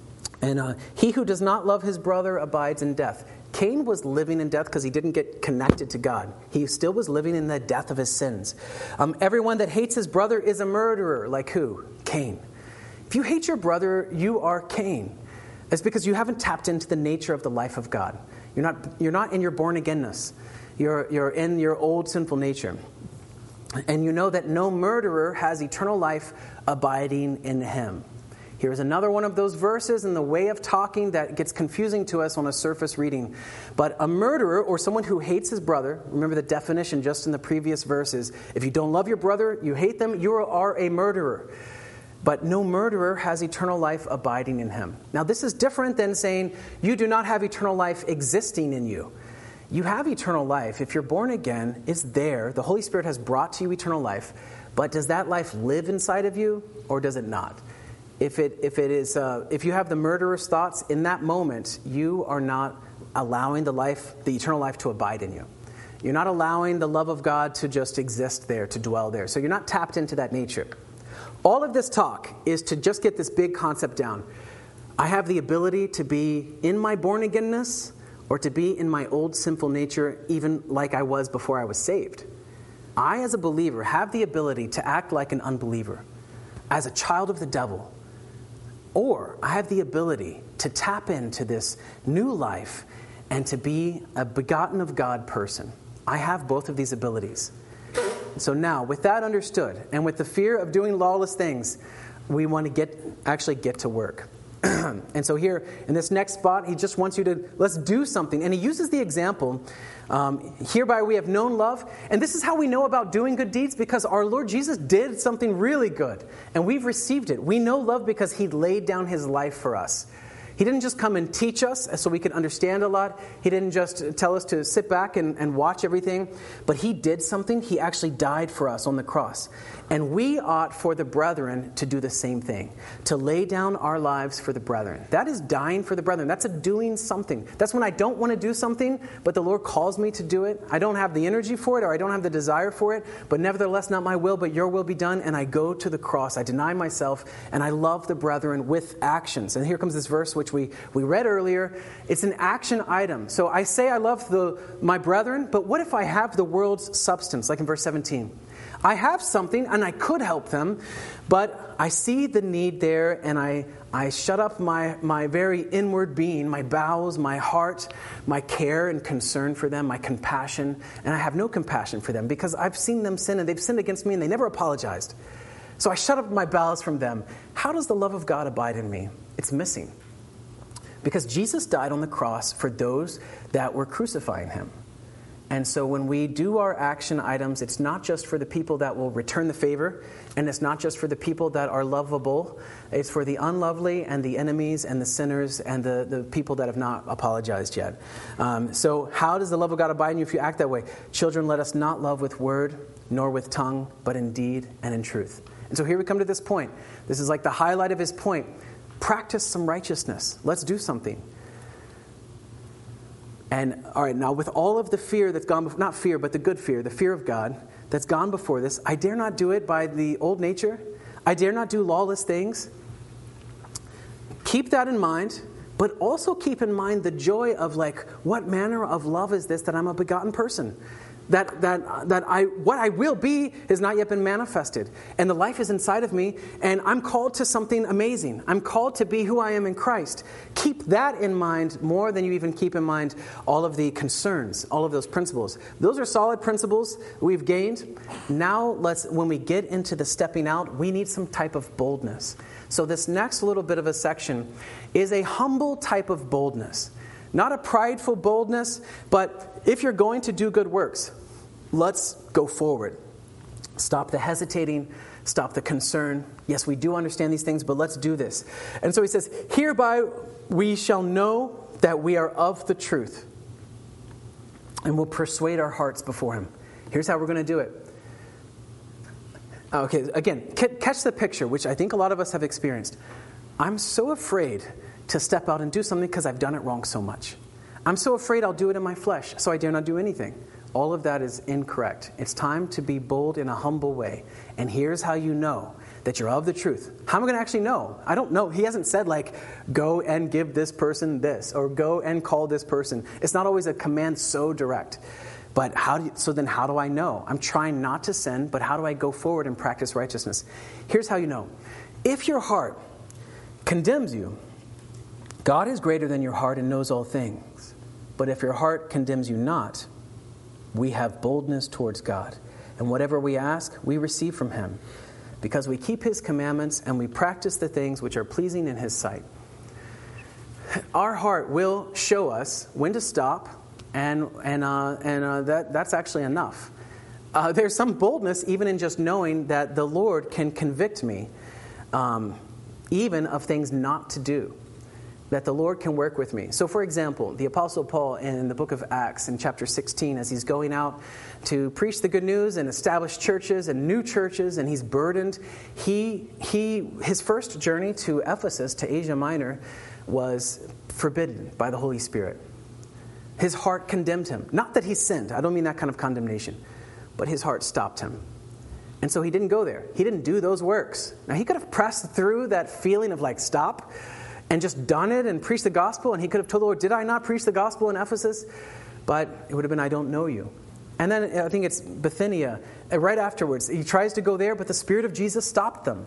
And uh, he who does not love his brother abides in death. Cain was living in death because he didn't get connected to God. He still was living in the death of his sins. Um, everyone that hates his brother is a murderer. Like who? Cain. If you hate your brother, you are Cain. It's because you haven't tapped into the nature of the life of God. You're not, you're not in your born-againness. You're, you're in your old sinful nature. And you know that no murderer has eternal life abiding in him. Here's another one of those verses in the way of talking that gets confusing to us on a surface reading. But a murderer, or someone who hates his brother, remember the definition just in the previous verses. If you don't love your brother, you hate them, you are a murderer. But no murderer has eternal life abiding in him. Now this is different than saying you do not have eternal life existing in you. You have eternal life. If you're born again, it's there. The Holy Spirit has brought to you eternal life. But does that life live inside of you, or does it not? If it if it is uh, if you have the murderous thoughts in that moment, you are not allowing the life, the eternal life, to abide in you. You're not allowing the love of God to just exist there, to dwell there. So you're not tapped into that nature. All of this talk is to just get this big concept down. I have the ability to be in my born-againness or to be in my old sinful nature, even like I was before I was saved. I, as a believer, have the ability to act like an unbeliever, as a child of the devil. Or I have the ability to tap into this new life and to be a begotten of God person. I have both of these abilities. So now, with that understood, and with the fear of doing lawless things, we want to get actually get to work. And so here, in this next spot, he just wants you to, let's do something. And he uses the example, um, hereby we have known love. And this is how we know about doing good deeds, because our Lord Jesus did something really good. And we've received it. We know love because he laid down his life for us. He didn't just come and teach us so we could understand a lot. He didn't just tell us to sit back and, and watch everything. But he did something. He actually died for us on the cross. And we ought for the brethren to do the same thing. To lay down our lives for the brethren. That is dying for the brethren. That's a doing something. That's when I don't want to do something, but the Lord calls me to do it. I don't have the energy for it, or I don't have the desire for it. But nevertheless, not my will, but your will be done. And I go to the cross. I deny myself. And I love the brethren with actions. And here comes this verse which we, we read earlier. It's an action item. So I say I love the my brethren, but what if I have the world's substance, like in verse seventeen? I have something and I could help them, but I see the need there and I, I shut up my, my very inward being, my bowels, my heart, my care and concern for them, my compassion, and I have no compassion for them because I've seen them sin and they've sinned against me and they never apologized. So I shut up my bowels from them. How does the love of God abide in me? It's missing. Because Jesus died on the cross for those that were crucifying him. And so when we do our action items, it's not just for the people that will return the favor, and it's not just for the people that are lovable. It's for the unlovely and the enemies and the sinners and the, the people that have not apologized yet. Um, so how does the love of God abide in you if you act that way? Children, let us not love with word, nor with tongue, but in deed and in truth. And so here we come to this point. This is like the highlight of his point. Practice some righteousness. Let's do something. And all right, now with all of the fear that's gone before, not fear, but the good fear, the fear of God, that's gone before this. I dare not do it by the old nature. I dare not do lawless things. Keep that in mind, but also keep in mind the joy of like, what manner of love is this that I'm a begotten person? That that that I what I will be has not yet been manifested. And the life is inside of me, and I'm called to something amazing. I'm called to be who I am in Christ. Keep that in mind more than you even keep in mind all of the concerns, all of those principles. Those are solid principles we've gained. Now let's when we get into the stepping out, we need some type of boldness. So this next little bit of a section is a humble type of boldness. Not a prideful boldness, but if you're going to do good works, let's go forward. Stop the hesitating, stop the concern. Yes, we do understand these things, but let's do this. And so he says, hereby we shall know that we are of the truth, and will persuade our hearts before him. Here's how we're going to do it. Okay, again, catch the picture, which I think a lot of us have experienced. I'm so afraid to step out and do something because I've done it wrong so much. I'm so afraid I'll do it in my flesh, so I dare not do anything. All of that is incorrect. It's time to be bold in a humble way. And here's how you know that you're of the truth. How am I going to actually know? I don't know. He hasn't said like, go and give this person this, or go and call this person. It's not always a command so direct. But how do you, so then how do I know? I'm trying not to sin, but how do I go forward and practice righteousness? Here's how you know. If your heart condemns you, God is greater than your heart and knows all things. But if your heart condemns you not, we have boldness towards God. And whatever we ask, we receive from him. Because we keep his commandments and we practice the things which are pleasing in his sight. Our heart will show us when to stop, and and uh, and uh, that that's actually enough. Uh, there's some boldness even in just knowing that the Lord can convict me, um, even of things not to do. That the Lord can work with me. So for example, the Apostle Paul in the book of Acts in chapter sixteen, as he's going out to preach the good news and establish churches and new churches, and he's burdened, he he his first journey to Ephesus, to Asia Minor, was forbidden by the Holy Spirit. His heart condemned him. Not that he sinned. I don't mean that kind of condemnation. But his heart stopped him. And so he didn't go there. He didn't do those works. Now he could have pressed through that feeling of like, stop, and just done it and preached the gospel, and he could have told the Lord, did I not preach the gospel in Ephesus? But it would have been, I don't know you. And then I think it's Bithynia. Right afterwards, he tries to go there, but the Spirit of Jesus stopped them.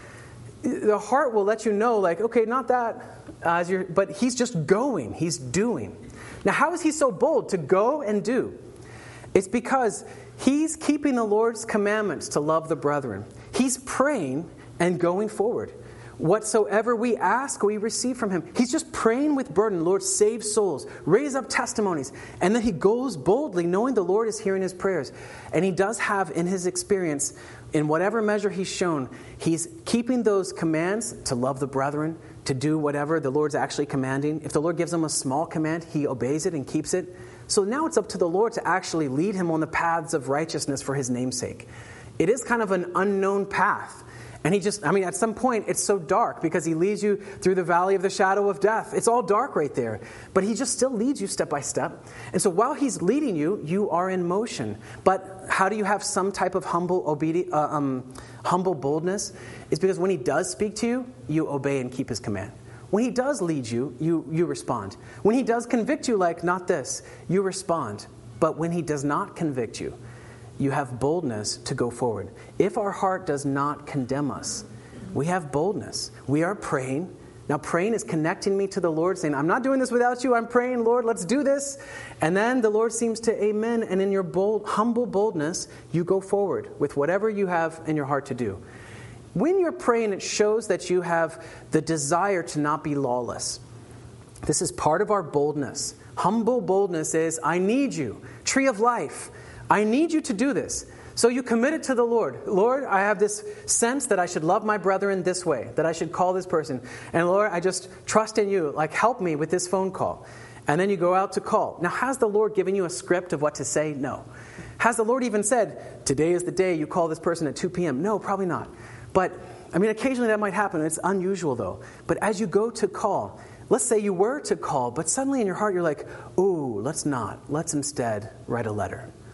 The heart will let you know, like, okay, not that, uh, as you're, but he's just going. He's doing. Now, how is he so bold to go and do? It's because he's keeping the Lord's commandments to love the brethren. He's praying and going forward. Whatsoever we ask, we receive from him. He's just praying with burden. Lord, save souls. Raise up testimonies. And then he goes boldly, knowing the Lord is hearing his prayers. And he does have, in his experience, in whatever measure he's shown, he's keeping those commands to love the brethren, to do whatever the Lord's actually commanding. If the Lord gives him a small command, he obeys it and keeps it. So now it's up to the Lord to actually lead him on the paths of righteousness for his name's sake. It is kind of an unknown path. And he just, I mean, at some point, it's so dark because he leads you through the valley of the shadow of death. It's all dark right there. But he just still leads you step by step. And so while he's leading you, you are in motion. But how do you have some type of humble obedi- uh, um, humble boldness? It's because when he does speak to you, you obey and keep his command. When he does lead you, you, you respond. When he does convict you, like, not this, you respond. But when he does not convict you, you have boldness to go forward. If our heart does not condemn us, we have boldness. We are praying. Now, praying is connecting me to the Lord, saying, I'm not doing this without you. I'm praying, Lord, let's do this. And then the Lord seems to amen. And in your bold, humble boldness, you go forward with whatever you have in your heart to do. When you're praying, it shows that you have the desire to not be lawless. This is part of our boldness. Humble boldness is, I need you. Tree of life. I need you to do this. So you commit it to the Lord. Lord, I have this sense that I should love my brethren this way, that I should call this person. And Lord, I just trust in you. Like, help me with this phone call. And then you go out to call. Now, has the Lord given you a script of what to say? No. Has the Lord even said, today is the day you call this person at two p.m.? No, probably not. But, I mean, occasionally that might happen. It's unusual, though. But as you go to call, let's say you were to call, but suddenly in your heart you're like, ooh, let's not. Let's instead write a letter.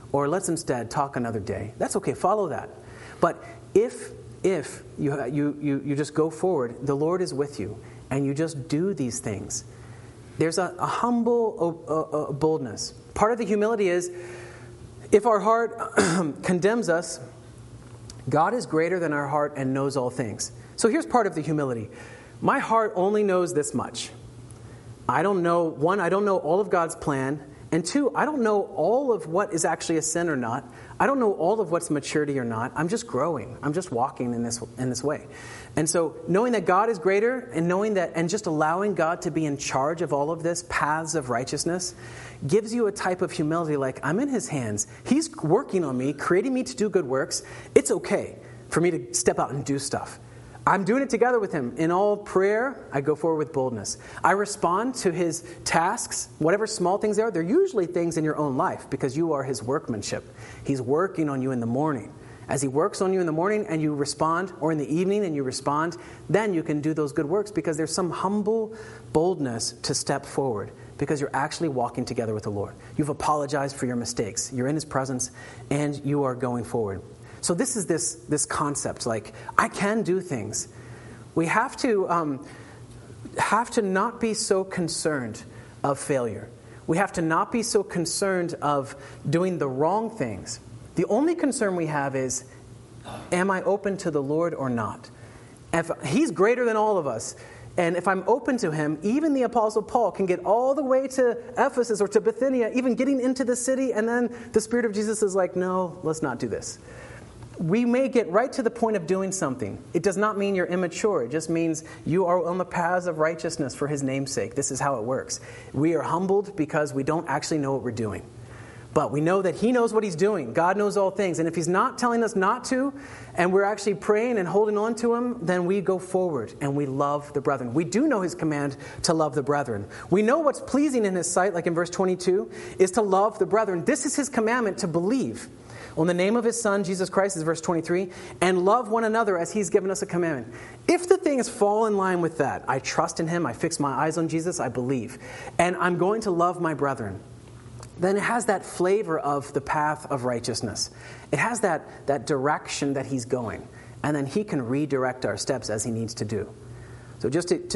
or let's instead talk another day. That's okay, follow that. But if if you you you, you just go forward, the Lord is with you, and you just do these things. There's a, a humble uh, uh, boldness. Part of the humility is, if our heart condemns us, God is greater than our heart and knows all things. So here's part of the humility. My heart only knows this much. I don't know, one, I don't know all of God's plan. And two, I don't know all of what is actually a sin or not. I don't know all of what's maturity or not. I'm just growing. I'm just walking in this in this way. And so knowing that God is greater and knowing that and just allowing God to be in charge of all of this, paths of righteousness, gives you a type of humility like, I'm in his hands. He's working on me, creating me to do good works. It's okay for me to step out and do stuff. I'm doing it together with him. In all prayer, I go forward with boldness. I respond to his tasks, whatever small things they are. They're usually things in your own life because you are his workmanship. He's working on you in the morning. As he works on you in the morning and you respond, or in the evening and you respond, then you can do those good works because there's some humble boldness to step forward because you're actually walking together with the Lord. You've apologized for your mistakes. You're in his presence and you are going forward. So this is this this concept, like, I can do things. We have to um, have to not be so concerned of failure. We have to not be so concerned of doing the wrong things. The only concern we have is, am I open to the Lord or not? If he's greater than all of us, and if I'm open to him, even the Apostle Paul can get all the way to Ephesus or to Bithynia, even getting into the city, and then the Spirit of Jesus is like, no, let's not do this. We may get right to the point of doing something. It does not mean you're immature. It just means you are on the paths of righteousness for his name's sake. This is how it works. We are humbled because we don't actually know what we're doing. But we know that he knows what he's doing. God knows all things. And if he's not telling us not to, and we're actually praying and holding on to him, then we go forward and we love the brethren. We do know his command to love the brethren. We know what's pleasing in his sight, like in verse twenty-two, is to love the brethren. This is his commandment, to believe on the name of his Son, Jesus Christ, is verse twenty-three, and love one another as he's given us a commandment. If the things fall in line with that, I trust in him, I fix my eyes on Jesus, I believe, and I'm going to love my brethren, then it has that flavor of the path of righteousness. It has that, that direction that he's going, and then he can redirect our steps as he needs to do. So just to,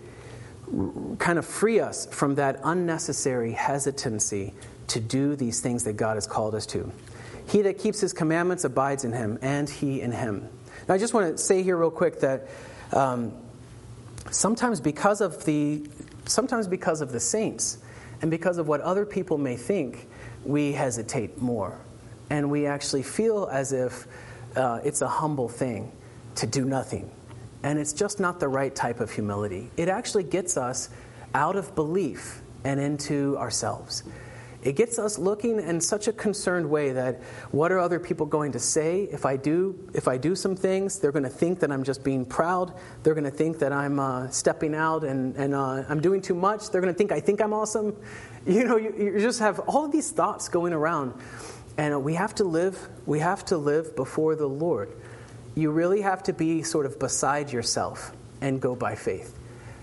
to kind of free us from that unnecessary hesitancy to do these things that God has called us to. He that keeps his commandments abides in him, and he in him. Now, I just want to say here real quick that um, sometimes because of the sometimes because of the saints and because of what other people may think, we hesitate more, and we actually feel as if uh, it's a humble thing to do nothing, and it's just not the right type of humility. It actually gets us out of belief and into ourselves. It gets us looking in such a concerned way that what are other people going to say if I do if I do some things? They're going to think that I'm just being proud. They're going to think that I'm uh, stepping out and, and uh, I'm doing too much. They're going to think I think I'm awesome. You know, you, you just have all of these thoughts going around. And we have to live, we have to live before the Lord. You really have to be sort of beside yourself and go by faith.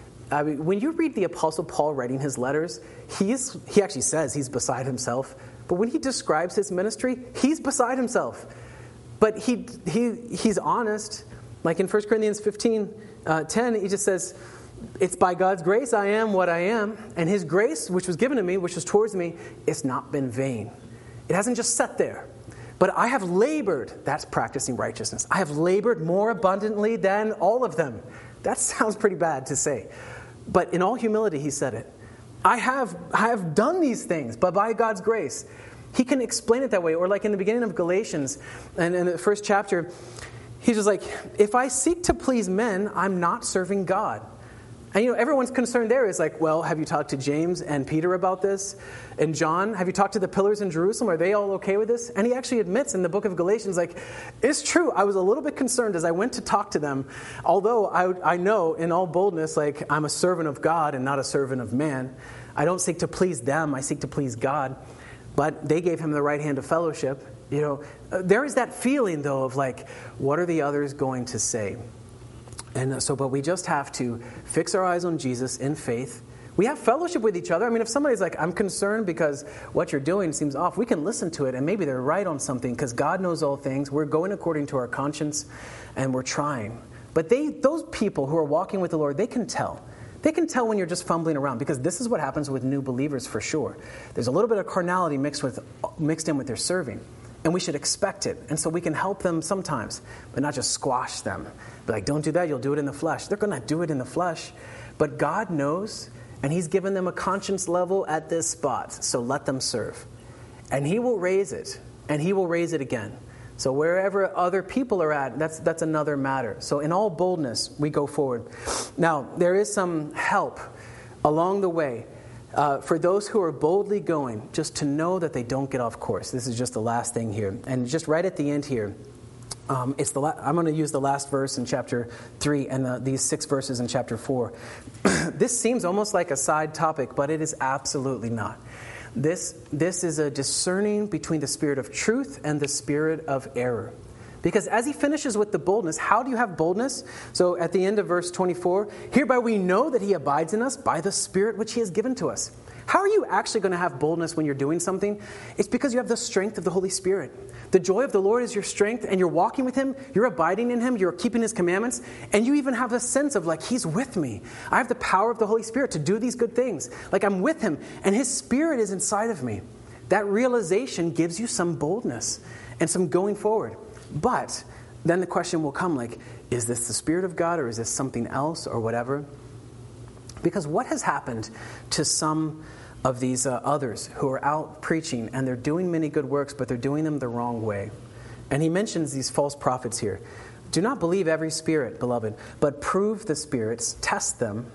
I mean, when you read the Apostle Paul writing his letters, he's, he actually says he's beside himself. But when he describes his ministry, he's beside himself. But he he he's honest. Like in First Corinthians fifteen, uh, ten, he just says, it's by God's grace I am what I am. And his grace, which was given to me, which was towards me, it's not been vain. It hasn't just sat there. But I have labored. That's practicing righteousness. I have labored more abundantly than all of them. That sounds pretty bad to say. But in all humility, he said it. I have, I have done these things, but by God's grace. He can explain it that way. Or like in the beginning of Galatians, and in the first chapter, he's just like, if I seek to please men, I'm not serving God. And you know, everyone's concern there is like, well, have you talked to James and Peter about this? And John, have you talked to the pillars in Jerusalem? Are they all okay with this? And he actually admits in the book of Galatians, like, it's true, I was a little bit concerned as I went to talk to them. Although I, I know in all boldness, like, I'm a servant of God and not a servant of man. I don't seek to please them, I seek to please God. But they gave him the right hand of fellowship. You know, there is that feeling, though, of like, what are the others going to say? And so, but we just have to fix our eyes on Jesus in faith. We have fellowship with each other. I mean, if somebody's like, I'm concerned because what you're doing seems off, we can listen to it, and maybe they're right on something because God knows all things. We're going according to our conscience, and we're trying. But they, those people who are walking with the Lord, they can tell. They can tell when you're just fumbling around, because this is what happens with new believers for sure. There's a little bit of carnality mixed with mixed in with their serving, and we should expect it. And so we can help them sometimes, but not just squash them. Be like, don't do that, you'll do it in the flesh. They're going to do it in the flesh. But God knows, and He's given them a conscience level at this spot, so let them serve. And He will raise it, and He will raise it again. So wherever other people are at, that's that's another matter. So in all boldness, we go forward. Now, there is some help along the way uh, for those who are boldly going, just to know that they don't get off course. This is just the last thing here. And just right at the end here, um, it's the la- I'm going to use the last verse in chapter three and the, these six verses in chapter four. This seems almost like a side topic, but it is absolutely not. This, this is a discerning between the spirit of truth and the spirit of error. Because as he finishes with the boldness, how do you have boldness? So at the end of verse twenty-four, hereby we know that He abides in us by the Spirit which He has given to us. How are you actually going to have boldness when you're doing something? It's because you have the strength of the Holy Spirit. The joy of the Lord is your strength, and you're walking with Him, you're abiding in Him, you're keeping His commandments, and you even have a sense of like, He's with me. I have the power of the Holy Spirit to do these good things. Like I'm with Him, and His Spirit is inside of me. That realization gives you some boldness and some going forward. But then the question will come like, is this the Spirit of God, or is this something else, or whatever? Because what has happened to some of these uh, others who are out preaching, and they're doing many good works, but they're doing them the wrong way? And he mentions these false prophets here. Do not believe every spirit, beloved, but prove the spirits, test them,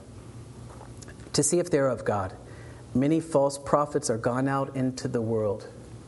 to see if they're of God. Many false prophets are gone out into the world.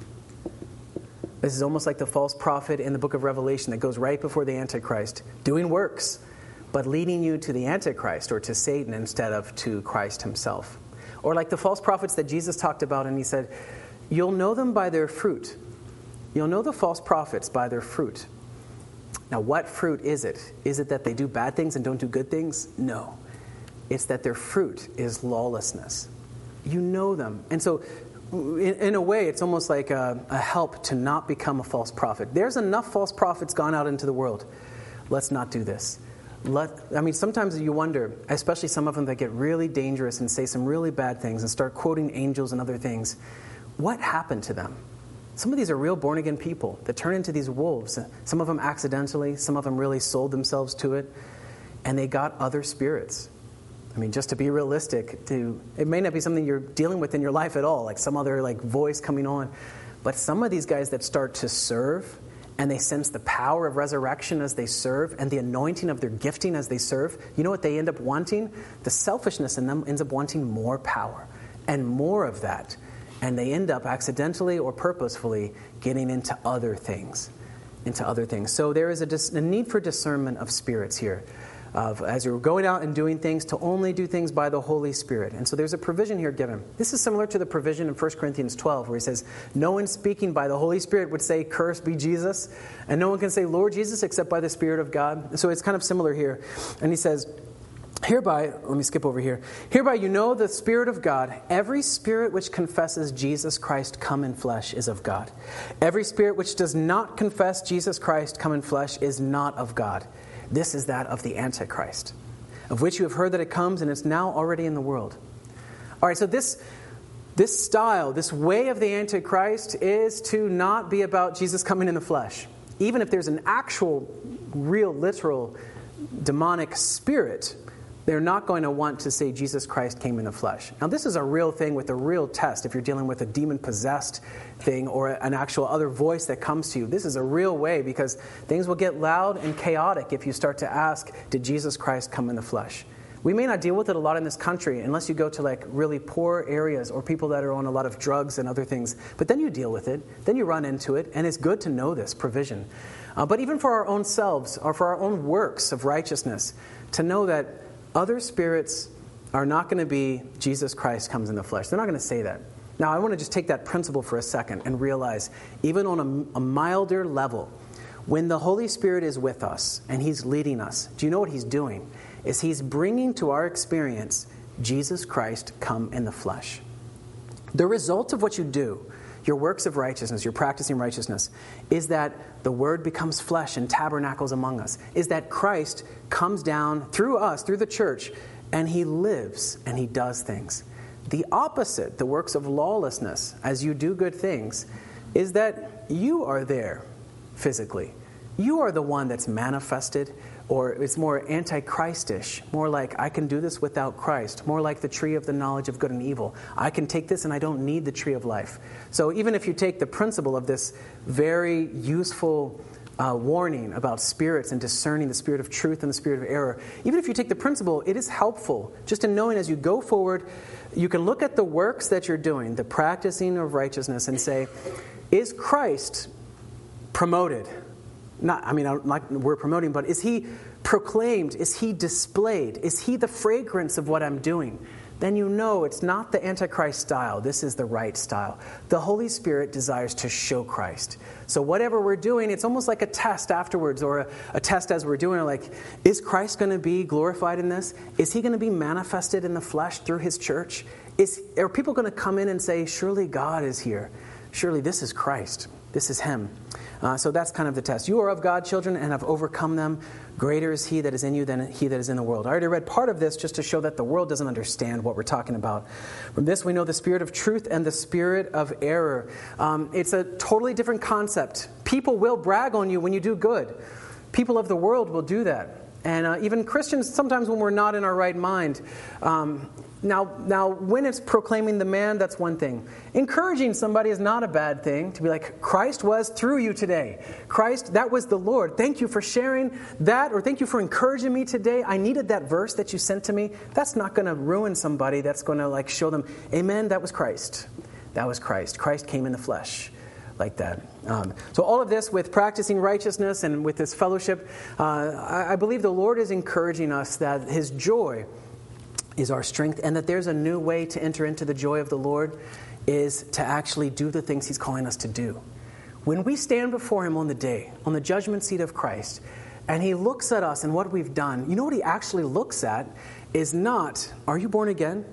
This is almost like the false prophet in the book of Revelation that goes right before the Antichrist, doing works, but leading you to the Antichrist or to Satan instead of to Christ Himself. Or like the false prophets that Jesus talked about, and He said, you'll know them by their fruit. You'll know the false prophets by their fruit. Now, what fruit is it? Is it that they do bad things and don't do good things? No. It's that their fruit is lawlessness. You know them. And so, in, in a way, it's almost like a, a help to not become a false prophet. There's enough false prophets gone out into the world. Let's not do this. Let, I mean, sometimes you wonder, especially some of them that get really dangerous and say some really bad things and start quoting angels and other things. What happened to them? Some of these are real born-again people that turn into these wolves. Some of them accidentally, some of them really sold themselves to it, and they got other spirits. I mean, just to be realistic, to it may not be something you're dealing with in your life at all, like some other like voice coming on. But some of these guys that start to serve, and they sense the power of resurrection as they serve, and the anointing of their gifting as they serve, you know what they end up wanting? The selfishness in them ends up wanting more power and more of that. And they end up accidentally or purposefully getting into other things, into other things. So there is a, dis- a need for discernment of spirits here. Of, as you're going out and doing things, to only do things by the Holy Spirit. And so there's a provision here given. This is similar to the provision in First Corinthians twelve, where he says, no one speaking by the Holy Spirit would say, cursed be Jesus. And no one can say, Lord Jesus, except by the Spirit of God. And so it's kind of similar here. And he says, hereby, let me skip over here. Hereby you know the Spirit of God. Every spirit which confesses Jesus Christ come in flesh is of God. Every spirit which does not confess Jesus Christ come in flesh is not of God. This is that of the Antichrist, of which you have heard that it comes, and it's now already in the world. All right, so this, this style, this way of the Antichrist is to not be about Jesus coming in the flesh. Even if there's an actual, real, literal, demonic spirit, they're not going to want to say Jesus Christ came in the flesh. Now, this is a real thing with a real test. If you're dealing with a demon-possessed thing or an actual other voice that comes to you, this is a real way, because things will get loud and chaotic if you start to ask, did Jesus Christ come in the flesh? We may not deal with it a lot in this country unless you go to like really poor areas or people that are on a lot of drugs and other things. But then you deal with it. Then you run into it. And it's good to know this provision. Uh, but even for our own selves or for our own works of righteousness, to know that other spirits are not going to be Jesus Christ comes in the flesh. They're not going to say that. Now, I want to just take that principle for a second and realize, even on a, a milder level, when the Holy Spirit is with us and He's leading us, do you know what He's doing? Is He's bringing to our experience Jesus Christ come in the flesh. The result of what you do, your works of righteousness, your practicing righteousness, is that the Word becomes flesh and tabernacles among us, is that Christ comes down through us, through the church, and He lives and He does things. The opposite, the works of lawlessness, as you do good things, is that you are there physically. You are the one that's manifested, or it's more anti-Christish, more like I can do this without Christ, more like the tree of the knowledge of good and evil. I can take this and I don't need the tree of life. So even if you take the principle of this very useful uh, warning about spirits and discerning the spirit of truth and the spirit of error, even if you take the principle, it is helpful just in knowing as you go forward, you can look at the works that you're doing, the practicing of righteousness, and say, is Christ promoted? Not, I mean, I don't like the word promoting, but is He proclaimed? Is He displayed? Is He the fragrance of what I'm doing? Then you know it's not the Antichrist style. This is the right style. The Holy Spirit desires to show Christ. So whatever we're doing, it's almost like a test afterwards, or a, a test as we're doing it, like, is Christ going to be glorified in this? Is He going to be manifested in the flesh through His church? Is, are people going to come in and say, surely God is here? Surely this is Christ. This is Him. Uh, so that's kind of the test. You are of God, children, and have overcome them. Greater is He that is in you than he that is in the world. I already read part of this just to show that the world doesn't understand what we're talking about. From this we know the spirit of truth and the spirit of error. Um, it's a totally different concept. People will brag on you when you do good. People of the world will do that. And uh, even Christians, sometimes when we're not in our right mind. Um, now, now, when it's proclaiming the man, that's one thing. Encouraging somebody is not a bad thing. To be like, Christ was through you today. Christ, that was the Lord. Thank you for sharing that, or thank you for encouraging me today. I needed that verse that you sent to me. That's not going to ruin somebody. That's going to like show them, amen, that was Christ. That was Christ. Christ came in the flesh. Like that. Um, so all of this with practicing righteousness and with this fellowship, uh, I, I believe the Lord is encouraging us that His joy is our strength, and that there's a new way to enter into the joy of the Lord is to actually do the things He's calling us to do. When we stand before Him on the day, on the judgment seat of Christ, and He looks at us and what we've done, you know what He actually looks at is not, are you born again?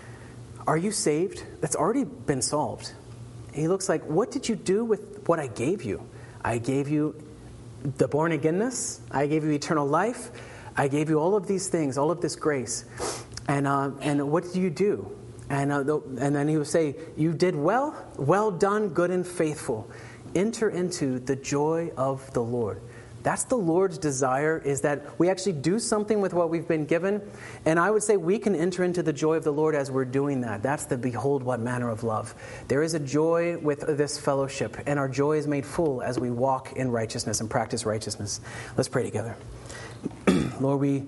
Are you saved? That's already been solved. He looks like, what did you do with what I gave you? I gave you the born againness. I gave you eternal life. I gave you all of these things, all of this grace. And uh, and what did you do? And uh, the, and then He would say, you did well, well done, good and faithful. Enter into the joy of the Lord. That's the Lord's desire, is that we actually do something with what we've been given. And I would say we can enter into the joy of the Lord as we're doing that. That's the behold what manner of love. There is a joy with this fellowship, and our joy is made full as we walk in righteousness and practice righteousness. Let's pray together. Lord, we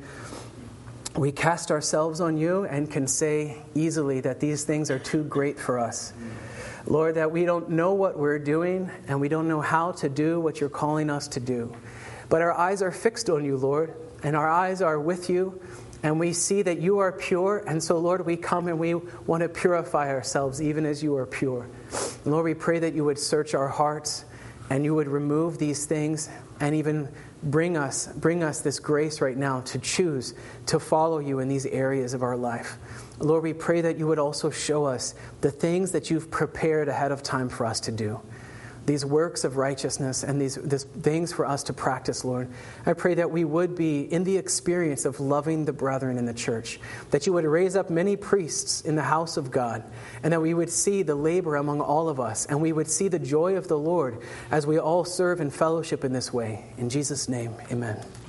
we cast ourselves on You and can say easily that these things are too great for us. Lord, that we don't know what we're doing and we don't know how to do what You're calling us to do. But our eyes are fixed on You, Lord, and our eyes are with You, and we see that You are pure, and so, Lord, we come and we want to purify ourselves even as You are pure. And Lord, we pray that You would search our hearts and You would remove these things and even bring us, bring us this grace right now to choose to follow You in these areas of our life. Lord, we pray that You would also show us the things that You've prepared ahead of time for us to do. These works of righteousness and these, these things for us to practice, Lord. I pray that we would be in the experience of loving the brethren in the church, that You would raise up many priests in the house of God, and that we would see the labor among all of us, and we would see the joy of the Lord as we all serve and fellowship in this way. In Jesus' name, amen.